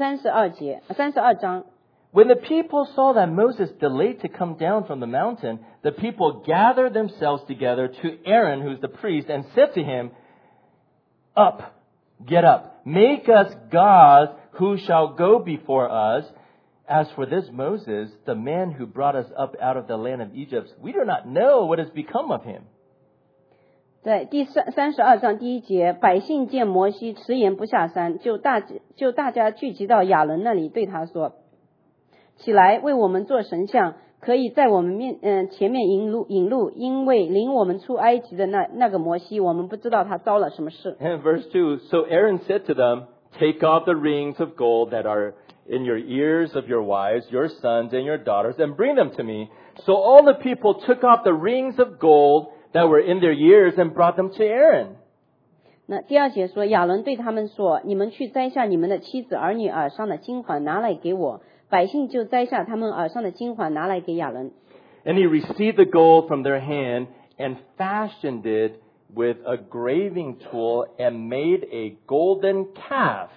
32章， When the people saw that Moses delayed to come down from the mountain, the people gathered themselves together to Aaron, who's the priest, and said to him, Up, get up, make us gods who shall go before us. As for this Moses, the man who brought us up out of the land of Egypt, we do not know what has become of him. 在第32章第1节，百姓见摩西迟延不下山，就大家聚集到亚伦那里，对他说：“起来，为我们做神像，可以在我们前面引路，因为领我们出埃及的那个摩西，我们不知道他遭了什么事。” And verse 2, So Aaron said to them, Take off the rings of gold that are in your ears of your wives, your sons, and your daughters, and bring them to me. So all the people took off the rings of gold that were in their ears and brought them to Aaron. 那第2节说，亚伦对他们说：“你们去摘下你们的妻子儿女耳上的金环，拿来给我。”百姓就摘下他们耳上的金环，拿来给亚伦。 And he received the gold from their hand and fashioned it with a graving tool and made a golden calf.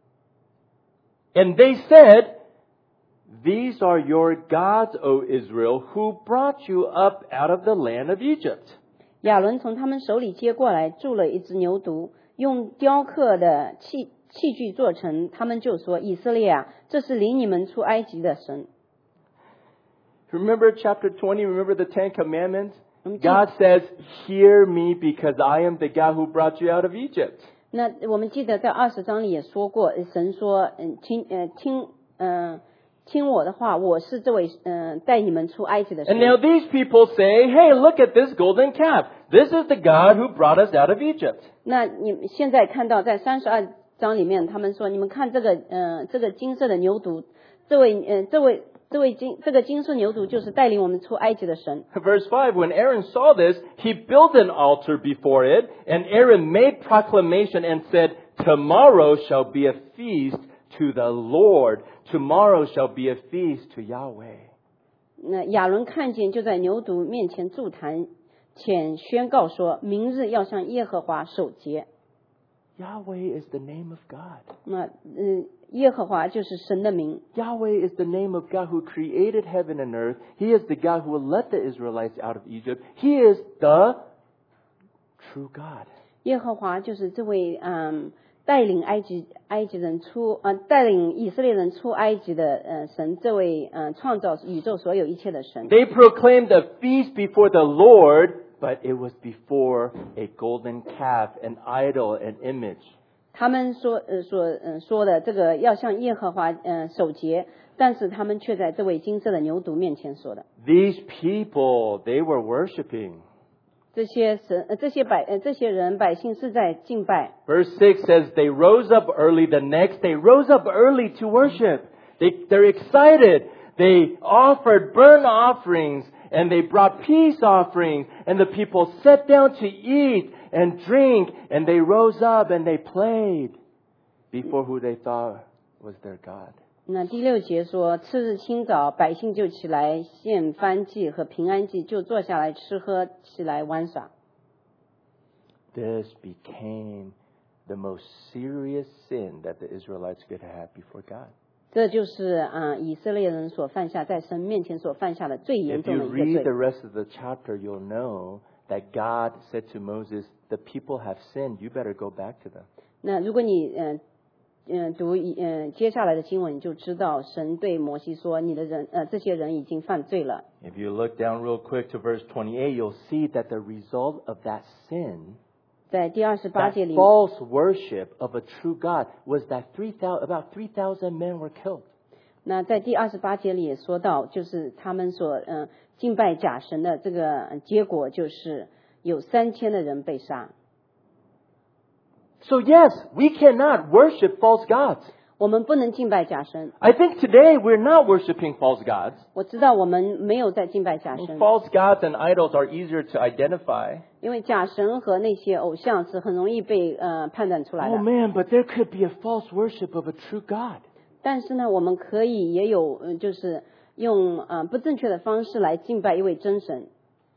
And they said, These are your gods, O Israel, who brought you up out of the land of Egypt. 亚伦从他们手里接过来，铸了一只牛犊，用雕刻的器具做成。他们就说：“以色列啊，这是领你们出埃及的神。” Remember chapter 20, remember the Ten Commandments? God says, Hear me because I am the God who brought you out of Egypt. 那我们记得在20章里也说过，神说：“听我的话，我是这位带你们出埃及的神。” And now these people say, Hey, look at this golden calf. This is the God who brought us out of Egypt. 那你们现在看到在32章里面，他们说：“你们看这个金色的牛犊，这个金色牛犊就是带领我们出埃及的神。” Verse 5, when Aaron saw this, he built an altar before it, and Aaron made proclamation and said, Tomorrow shall be a feast to the Lord. Tomorrow shall be a feast to Yahweh. 那亚伦看见，就在牛犊面前筑坛，且宣告说：“明日要向耶和华守节。” Yahweh is the name of God. 那耶和华就是神的名。 Yahweh is the name of God who created heaven and earth. He is the God who will let the Israelites out of Egypt. He is the true God. 耶和华就是这位带领带领以色列人出埃及的神，这位创造宇宙所有一切的神。 They proclaimed a feast before the Lord, but it was before a golden calf, an idol, an image. 他们说的这个要向耶和华守节，但是他们却在这位金色的牛犊面前说的。 These people, they were worshiping. 这些人百姓是在敬拜。 Verse 6 says, they rose up early the next day, rose up early to worship. They're excited. They offered burnt offerings and they brought peace offerings, and the people sat down to eat and drink, and they rose up and they played before who they thought was their God. 那第6节说，次日清早，百姓就起来献燔祭和平安祭，就坐下来吃喝，起来玩耍。 This became the most serious sin that the Israelites could have before God. 这就是以色列人所犯下在神面前所犯下的最严 If 重 you 的一个 read the 罪。 rest of the chapter, you'll know that God said to Moses, the people have sinned, you better go back to them. 那如果你读接下来的经文，你就知道神对摩西说：“你的这些人已经犯罪了。” If you look down real quick to verse 28, you'll see that the result of that sin 在第28 That 节里， false worship of a true God was that about 3,000 men were killed. 那在第28节里也说到，就是他们所敬拜假神的这个结果，就是有3000的人被杀。 So yes, we cannot worship false gods. 我们不能敬拜假神。 I think today we're not worshiping false gods. 我知道我们没有在敬拜假神， False gods and idols are easier to identify. 因为假神和那些偶像是很容易被判断出来 Oh 的。 man, but there could be a false worship of a true God. 但是呢，我们可以也有就是用不正确的方式来敬拜一位真神，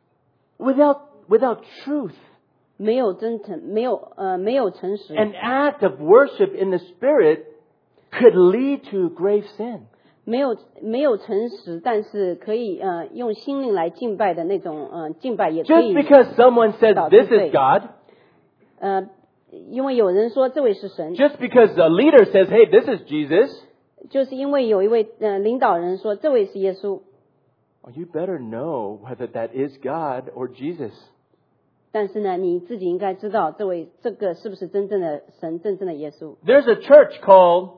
Without truth. 没有真诚，没有诚实。 An act of worship in the spirit could lead to grave sin. 没有诚实，但是可以用心灵来敬拜的那种敬拜也可 Just 以 because someone says this is God, 因为有人说这位是神， just because a leader says, hey, this is Jesus, 就是因为有一位领导人说这位是耶稣， well, you better know whether that is God or Jesus. 但是呢，你自己应该知道这个是不是真正的神，真正的耶稣。 There's a church called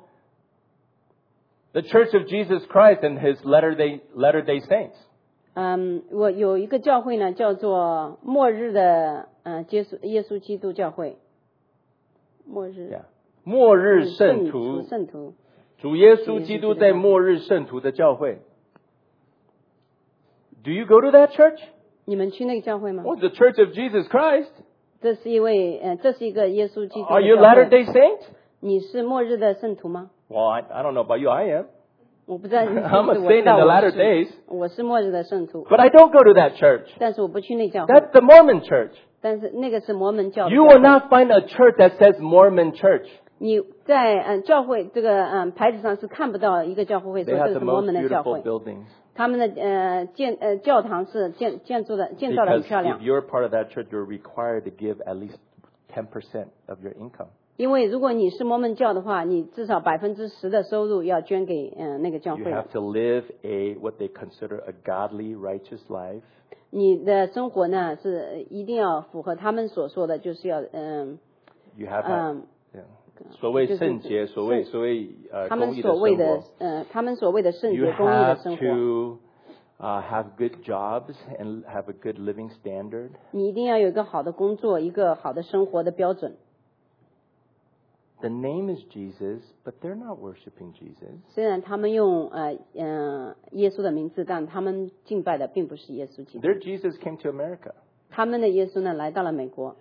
the Church of Jesus Christ and his Latter-day Saints. 我有一个教会呢，叫做末日的耶稣基督教会，末日 Yeah. 末日圣徒， 圣徒。 主耶稣基督在末日圣徒的教会。Do you go to that church? 你们去那个教会吗？ Oh, the Church of Jesus Christ. 这是一个耶稣基督的 Are you 教会。 Latter-day Saint? 你是末日的圣徒吗？ Well, I don't know about you. I am. 我不知道你是不 I'm a 是，我 saint 知 in 道 the 我 latter 是 days. 我是末日的圣徒， But I don't go to that church. 但是我不去那教会。 That's the Mormon church. 但是那个是摩门教的 You 教 will 会。 not find a church that says Mormon church. 你在教会这个牌子上是看不到一个教会会 They 说 have 这 the 是摩 most 门的教 beautiful 会。 buildings. 他们的教堂是建造的很 Because 漂亮 if。you're part of that church, you're required to give at least 10% of your income. 因为如果你是摩门教的话，你至少10%的收入要捐给那个教 You 会。 have to live what they consider a godly, righteous life. 你的生活呢是一定要符合他们所说的，就是要 You have yeah. 所谓圣洁，所谓他们公义的所谓的生活。 他们所谓的圣 You 洁公义的 have 生活。 to have good jobs and have a good living standard. 你一定要有一个好的工作，一个好的生活的标准。 The name is Jesus, but they're not worshiping Jesus. 虽然他们用耶稣的名字，但他们敬拜的并不是耶稣基督。 Their Jesus came to America. 他们的耶稣呢来到了美国，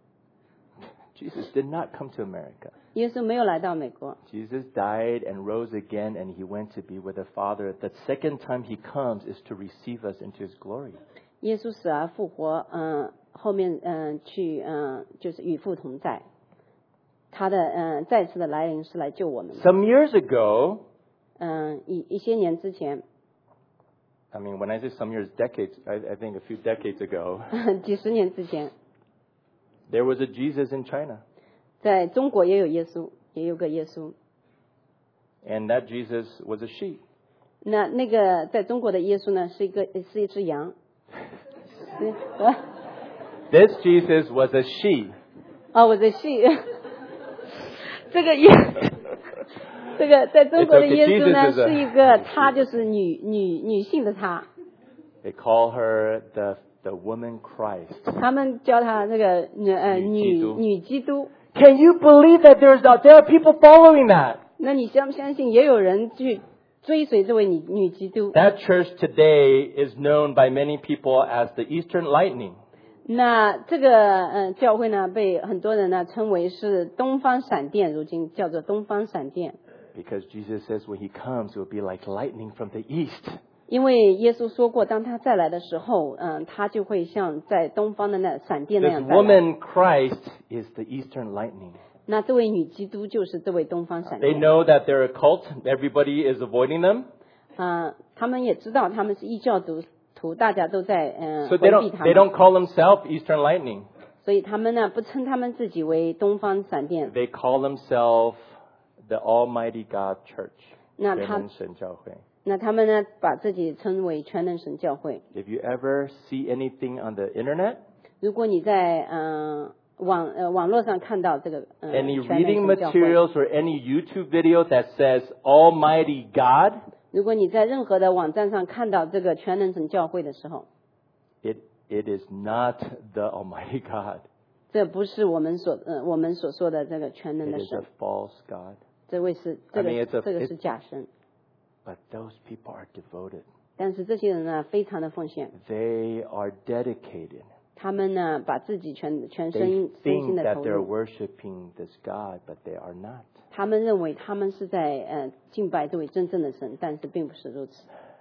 Jesus did not come to America. 耶稣没有来到美国。 Jesus died and rose again, and he went to be with the Father. The second time he comes is to receive us into his glory. 耶稣死而复活，后面就是与父同在。他的再次的来临是来救我们的。 Some years ago, 一些年之前， I mean, when I say some years, decades, I think a few decades ago, 几十年之前， there was a Jesus in China. 在中国也有耶稣，也有个耶稣。 And that Jesus was a sheep. 那个在中国的耶稣呢，是一只羊。 This Jesus was a she. 我的戏，这个在中国的耶稣呢 It's okay, Jesus is a- 是一个，她就是女性的她， They call her the woman Christ. 他们叫她这个女基督女基督。 Can you believe that there are people following that? 那你相不相信也有人去追随这位女基督？ That church today is known by many people as the Eastern Lightning. 那这个教会呢，被很多人呢称为是东方闪电，如今叫做东方闪电。 Because Jesus says when he comes, it will be like lightning from the east. 因为耶稣说过，当他再来的时候，他就会像在东方的那闪电那 This 样再来。 woman Christ is the Eastern Lightning. 那这位女基督就是这位东方闪 They 电。 know that they're a cult. Everybody is avoiding them. 他们也知道他们是异教徒，大家都在 So 回 they 避他 don't 们， call themselves Eastern Lightning. 所以他们呢不称他们自己为东方闪电。 They call themselves the Almighty God Church. 那他们呢把自己称为全能神教会。 If you ever see anything on the internet, 如果你在网络上看到这个 any 全能 reading 神教会。 materials or any YouTube video that says Almighty God, 如果你在任何的网站上看到这个全能神教会的时候， it is not the Almighty God. 这不是我们所说的这个全能 It 的 is 神 a，false God. 这位是这 I mean, 个这个是假神。 But those people are devoted. 但是这些人呢，非常的奉献， They are dedicated. 他们呢把自己全 They 身 think 心的 that 投 they're 入， worshiping this God, but they are not. 他们认为他们是在敬拜这位真正的神，但是并不是如此。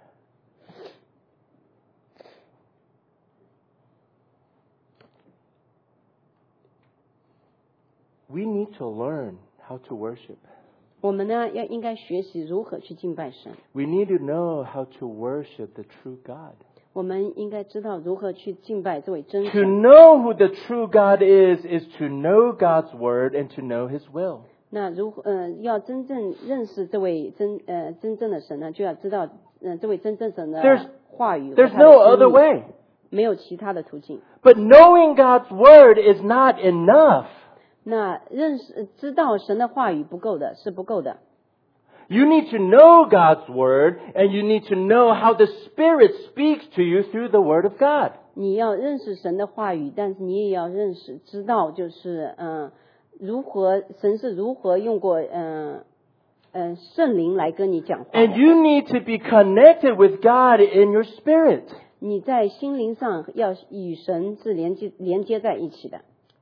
We need to learn how to worship. 我们呢应该学习如何去敬拜神， We need to know how to worship the true God. 我们应该知道如何去敬拜这位真 To 神。 know who the true God is to know God's word and to know His will. 那要真正认识这位真正的神呢，就要知道这位真正神的 There's- 话语和 There's 他的 no 心 other 意， way. 没有其他的途径。 But knowing God's word is not enough. 那知道神的话语不够的，是不够的。 You need to know God's word and you need to know how the Spirit speaks to you through the word of God. 你要认识神的话语，但是你也要知道，就是神是如何用过圣灵来跟你讲话的。 And you need to be connected with God in your spirit. 你在心灵上要与神是连接在一起的。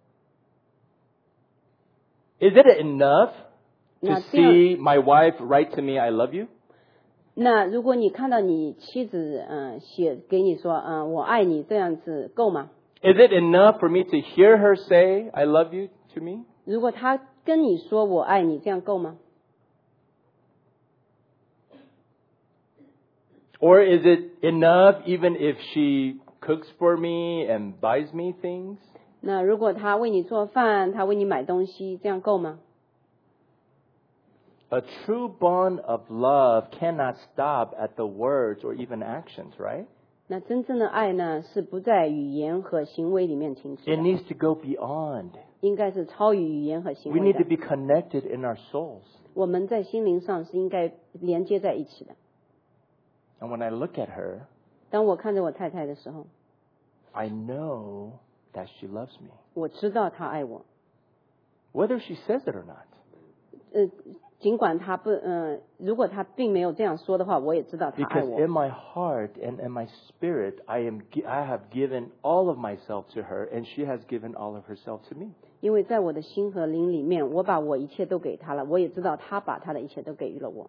Is it enough to Now, see my wife write to me, I love you? 那如果你看到你妻子写给你说我爱你，这样子够吗？ Is it enough for me to hear her say, I love you to me? 如果他跟你说我爱你，这样够吗？ Or is it enough even if she cooks for me and buys me things? 那如果他为你做饭，他为你买东西，这样够吗？ A true bond of love cannot stop at the words or even actions, right? 那真正的爱呢，是不在语言和行为里面停止 It 的， needs to go beyond. 应该是超于语言和行 We 为 need to 的。 be connected in our souls. 我们在心灵上是应该连接在一起的。 And when I look at her, 当我看着我太太的时候， I know that she loves me. 我知道她爱我， Whether she says it or not. 尽管她如果她并没有这样说的话，我也知道她爱 Because 我。 in my heart and in my spirit, I have given all of myself to her, and she has given all of herself to me. 因为在我的心和灵里面，我把我一切都给她了，我也知道她把她的一切都给予了我。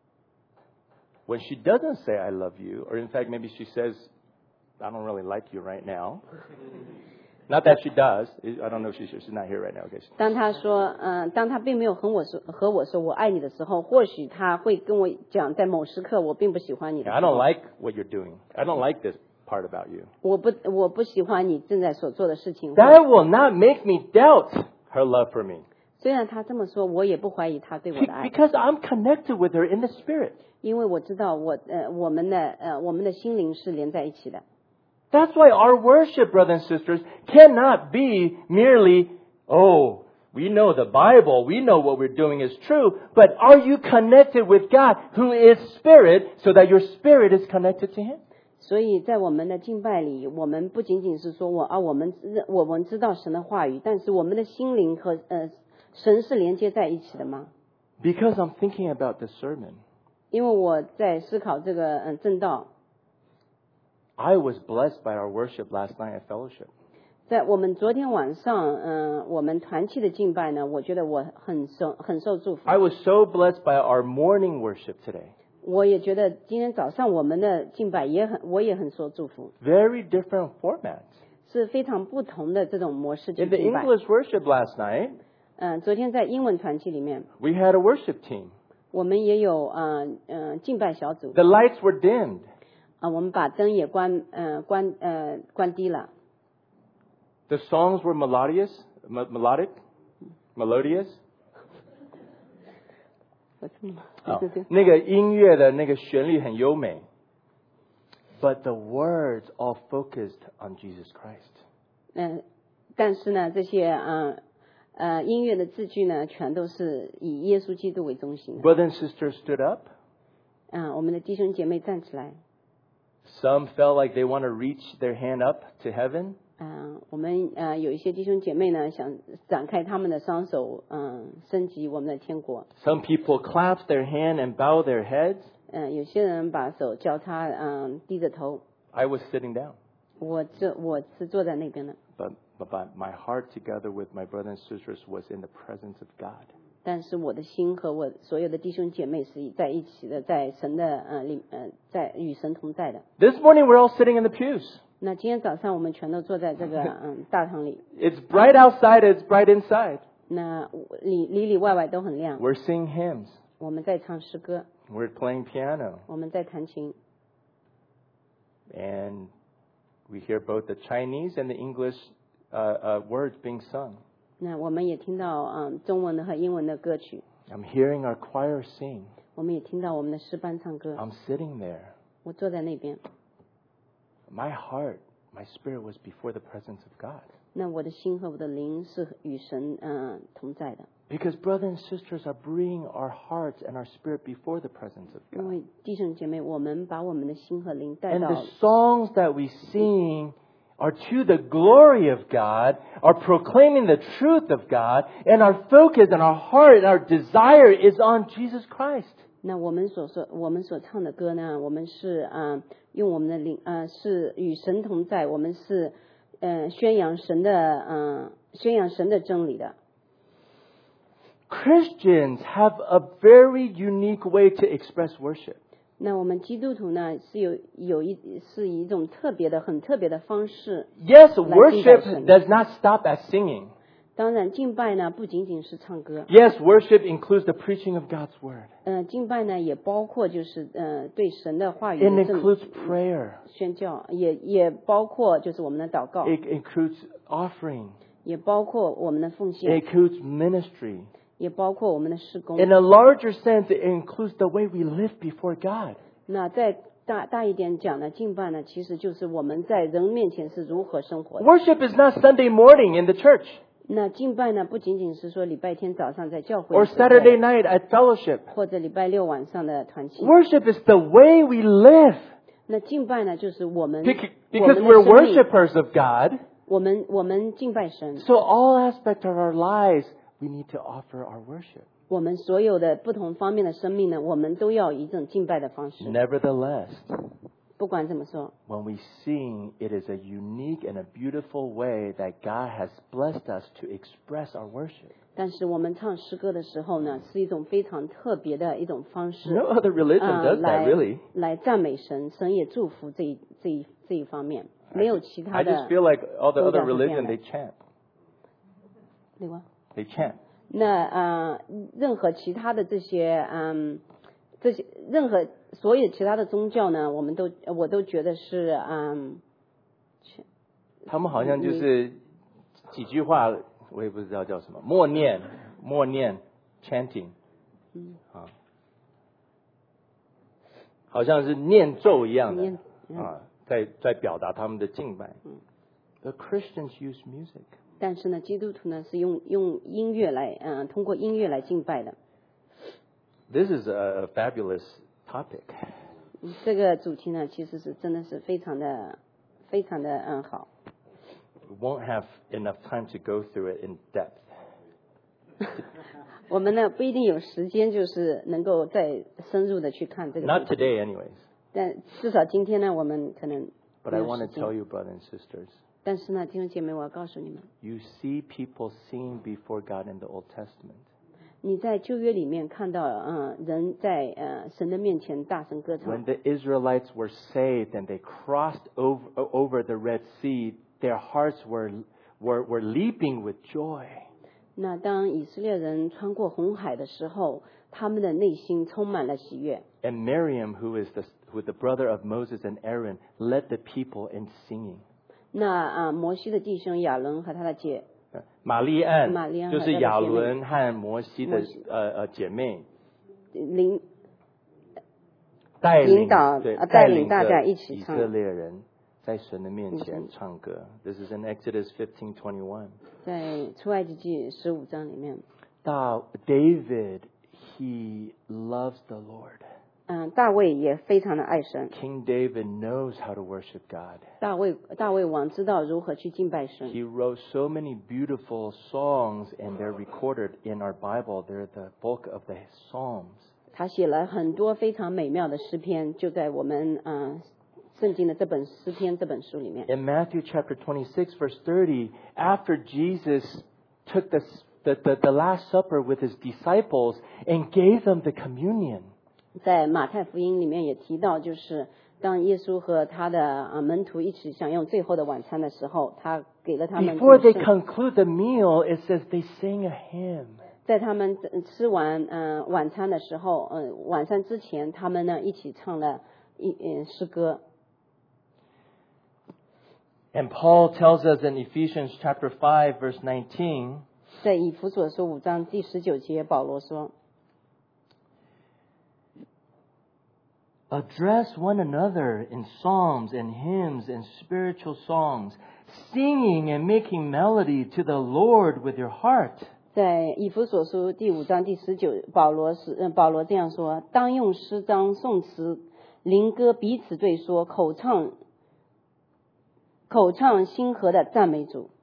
When she doesn't say I love you, or in fact maybe she says, I don't really like you right now. Not that she does. I don't know if she's not here right now. Okay. 当她说，当她并没有和我说我爱你的时候，或许她会跟我讲，在某时刻我并不喜欢你的 I 时 don't 候， like what you're doing. I don't like this part about you. 我不喜欢你正在所做的事情。 That will not make me doubt her love for me. 虽然她这么说，我也不怀疑她对我的爱， Because I'm connected with her in the spirit. 因为我知道我们的心灵是连在一起的。 That's why our worship, brothers and sisters, cannot be merely, oh, we know the Bible, we know what we're doing is true, but are you connected with God who is spirit so that your spirit is connected to Him? 所以在我们的敬拜里，我们不仅仅是说我们知道神的话语，但是我们的心灵和神是连接在一起的吗？ Because I'm thinking about the sermon. 因为我在思考这个正道。 I was blessed by our worship last night at fellowship. 在我们昨天晚上，我们团契的敬拜呢，我觉得我很受祝福。 I was so blessed by our morning worship today. 我也觉得今天早上我们的敬拜我也很受祝福， Very different formats. 是非常不同的这种模式去 In the 敬拜。 English worship last night, 昨天在英文团契里面， we had a worship team. 我们也有敬拜小组。 The lights were dimmed. 我们把灯也关低了。 The songs were melodious. 那个音乐的那个旋律很优美。But the words all focused on Jesus Christ. 但是呢，这些音乐的字句呢，全都是以耶稣基督为中心的。 Brothers and sisters stood up. 我们的弟兄姐妹站起来。 Some felt like they want to reach their hand up to heaven. 我们有一些弟兄姐妹呢，想展开他们的双手，升级我们的天国。 Some people clasped their hand and bowed their heads. 有些人把手交叉，低着头。 I was sitting down. 我是坐在那边的。 But my heart, together with my brothers and sisters, was in the presence of God. 但是我的心和我所有的弟兄姐妹是在一起的，在神的在与神同在的。 This morning we're all sitting in the pews. 那今天早上我们全都坐在这个大堂里。 It's bright outside, it's bright inside. 那里外外都很亮。 We're singing hymns. 我们在唱诗歌。 We're playing piano. 我们在弹琴。 And we hear both the Chinese and the English words being sung. 那我们也听到中文的和英文的歌曲。 I'm hearing our choir sing. 我们也听到我们的诗班唱歌。 I'm sitting there. 我坐在那边。 My heart, my spirit was before the presence of God. 那我的心和我的灵是与神同在的。 Because brothers and sisters are bringing our hearts and our spirit before the presence of 因 God. 为弟兄姐妹，我们把我们的心和灵带 And 到。 the songs that we sing are to the glory of God, are proclaiming the truth of God, and our focus and our heart and our desire is on Jesus Christ. 那我们所唱的歌呢，我们是用我们的灵是与神同在，我们是宣扬神的真理的。 Christians have a very unique way to express worship. 那我们基督徒呢是是以一种很特别的方式。 Yes, worship does not stop at singing. 当然，敬拜呢不仅仅是唱歌。 Yes, worship includes the preaching of God's word. 敬拜呢也包括就是对神的话语 It 的 includes prayer. 宣教，也包括就是我们的祷告， It includes offering. 也包括我们的奉 It 献， includes ministry. 也包括我们的事工。 In a larger sense, it includes the way we live before God. 那再大一点讲呢，敬拜呢其实就是我们在人面前是如何生活的。 Worship is not Sunday morning in the church 那敬拜呢不仅仅是说礼拜天早上在教会 or Saturday night at fellowship. 或者礼拜六晚上的团契。 Worship is the way we live. 那敬拜呢就是我们 Because 我们的 we're 生命 worshipers of God. 我们敬拜神， So all aspects of our lives, we need to offer our worship. 我们所有的不同方面的生命呢，我们都要以一种敬拜的方式。 Nevertheless, 不管怎么说， when we sing, it is a unique and a beautiful way that God has blessed us to express our worship. 但是我们唱诗歌的时候呢，是一种非常特别的一种方式。 No other religion does that, really. 来赞美神，神也祝福这一方面，没有其他 I 的。 just feel like all the other 都是这样 religion 的。 they chant. 对吧？ They chant. 那任何其他的这些任何所有其他的宗教呢，我都觉得是他们好像就是几句话，我也不知道叫什么，默念 chanting 好像是念咒一样的在表达他们的敬拜。The Christians use music. 但是呢，基督徒呢是用音乐来通过音乐来敬拜的。 This is a fabulous topic. 这个主题呢，其实是真的是非常的好。 We won't have enough time to go through it in depth. 我们呢不一定有时间，就是能够再深入的去看这个。 Not today, anyways. 但至少今天呢，我们可能。 But I want to tell you, brothers and sisters. 但是呢，弟兄姐妹，我要告诉你们 You see people singing before God in the Old Testament. 你在旧约里面看到人在神的面前大声歌唱。 When the Israelites were saved and they crossed over the Red Sea, their hearts were leaping with joy. 那当以色列人穿过红海的时候，他们的内心充满了喜悦。 And Miriam, who is the brother of Moses and Aaron, led the people in singing. 那摩西的弟兄亚伦和他的姐玛丽安和就是亚伦和摩西的姐妹，带领大家一起唱，以色列人在神的面前唱歌。This is in Exodus 15:21. 在出埃及记15章里面。 David, he loves the Lord. 大卫也非常的爱神。 King David knows how to worship God. 大卫王知道如何去敬拜神。 He wrote so many beautiful songs, and they're recorded in our Bible. They're the book of the Psalms. 他写了很多非常美妙的诗篇，就在我们圣经的这本诗篇这本书里面。 In Matthew chapter 26, verse 30, after Jesus took the Last Supper with his disciples and gave them the communion. 在马太福音里面也提到，就是当耶稣和他的门徒一起享用最后的晚餐的时候，他给了他们。 Before they conclude the meal, it says they sing a hymn. 在他们吃完晚餐的时候，晚餐之前，他们呢一起唱了诗歌。 And Paul tells us in Ephesians chapter 5, verse 19. 在以弗所书5章第19节，保罗说。 Address one another in psalms and hymns and spiritual songs, singing and making melody to the Lord with your heart. 在以弗所书第5章第19，保罗这样说：当用诗章、颂词、灵歌彼此对说，口唱心和的赞美主。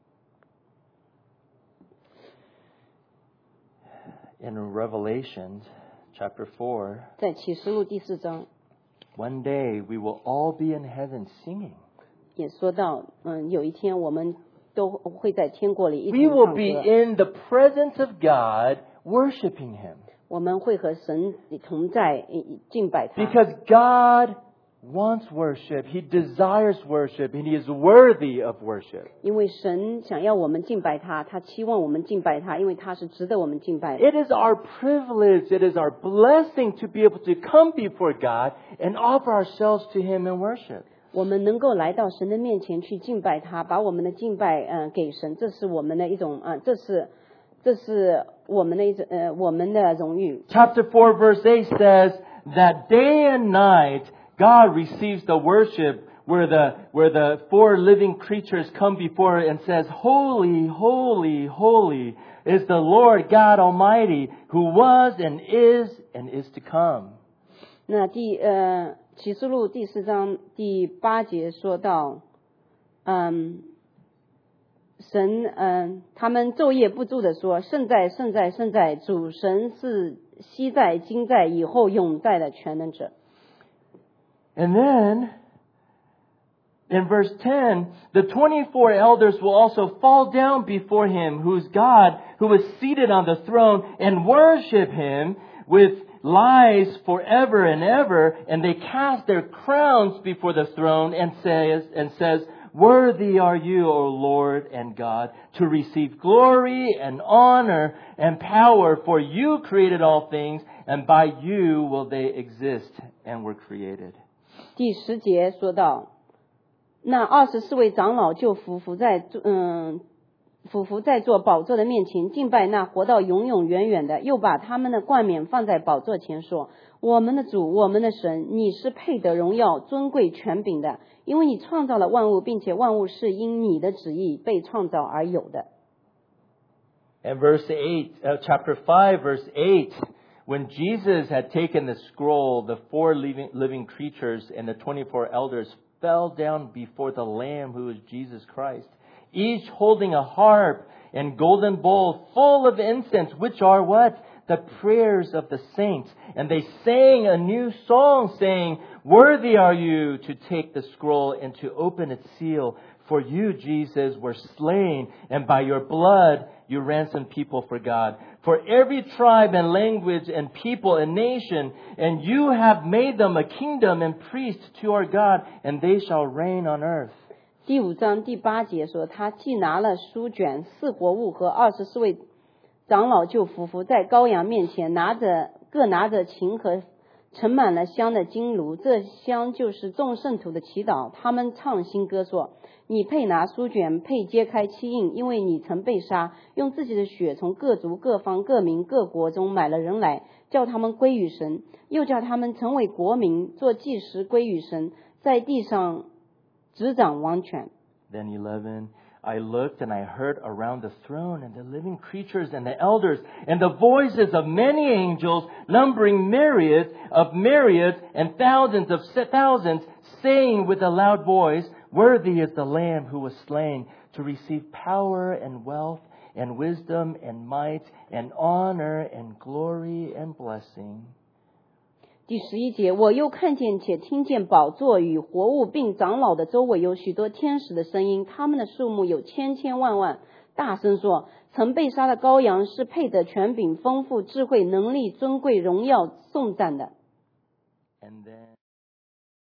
In Revelation chapter 4, 在启示录第4章。 One day we will all be in heaven singing. 也说到，有一天我们都会在天国里一 We 同 will 唱 be 歌。 in the presence of God, worshiping Him. 我们会和神同在，敬拜他。 Because God wants worship. He desires worship, and He is worthy of worship. 因为神想要我们敬拜他，他期望我们敬拜他，因为他是值得我们敬拜的。 It is our privilege, it is our blessing to be able to come before God and offer ourselves to Him in worship. 我们能够来到神的面前去敬拜他，把我们的敬拜给神，这是我们的一种这是我们的一种我们的荣誉。 Chapter 4 verse 8 says that day and night God receives the worship where the four living creatures come before it and says, Holy, holy, holy is the Lord God Almighty, who was and is to come. 那启示录第4章第8节说到，神他们昼夜不住的说，圣在圣在圣在，主神是昔在今在以后永在的全能者。 And then, in verse 10, the 24 elders will also fall down before Him, who is God, who is seated on the throne, and worship Him with lies forever and ever. And they cast their crowns before the throne and says, Worthy are you, O Lord and God, to receive glory and honor and power, for you created all things, and by you will they exist and were created. 第10节说到，那24位长老就俯伏在座宝座的面前敬拜那活到永永远远的，又把他们的冠冕放在宝座前说：我们的主，我们的神，你是配得荣耀、尊贵、权柄的，因为你创造了万物，并且万物是因你的旨意被创造而有的。 And chapter 5, verse 8, when Jesus had taken the scroll, the four living creatures and the 24 elders fell down before the Lamb, who is Jesus Christ, each holding a harp and golden bowl full of incense, which are what? The prayers of the saints. And they sang a new song, saying, Worthy are you to take the scroll and to open its seal. For you, Jesus, were slain, and by your blood you ransomed people for God. For every tribe and language and people and nation, and you have made them a kingdom and priests to our God, and they shall reign on earth. 第5章第8节说，他既拿了书卷、4活物和24位长老，就俯伏在羔羊面前，各拿着琴和盛满了香的金炉，这香就是众圣徒的祈祷。他们唱新歌说：你配拿书卷，配揭开七印，因为你曾被杀，用自己的血从各族、各方、各民、各国中买了人来，叫他们归于神，又叫他们成为国民，做祭司归于神，在地上执掌王权。 Then 11, I looked and I heard around the throne and the living creatures and the elders and the voices of many angels, numbering myriads of myriads and thousands of thousands, saying with a loud voice, Worthy is the Lamb who was slain to receive power and wealth and wisdom and might and honor and glory and blessing. 第11节，我又看见且听见宝座与活物并长老的周围有许多天使的声音，他们的数目有千千万万，大声说：曾被杀的羔羊是配得权柄、丰富、智慧、能力、尊贵、荣耀、颂赞的。 And then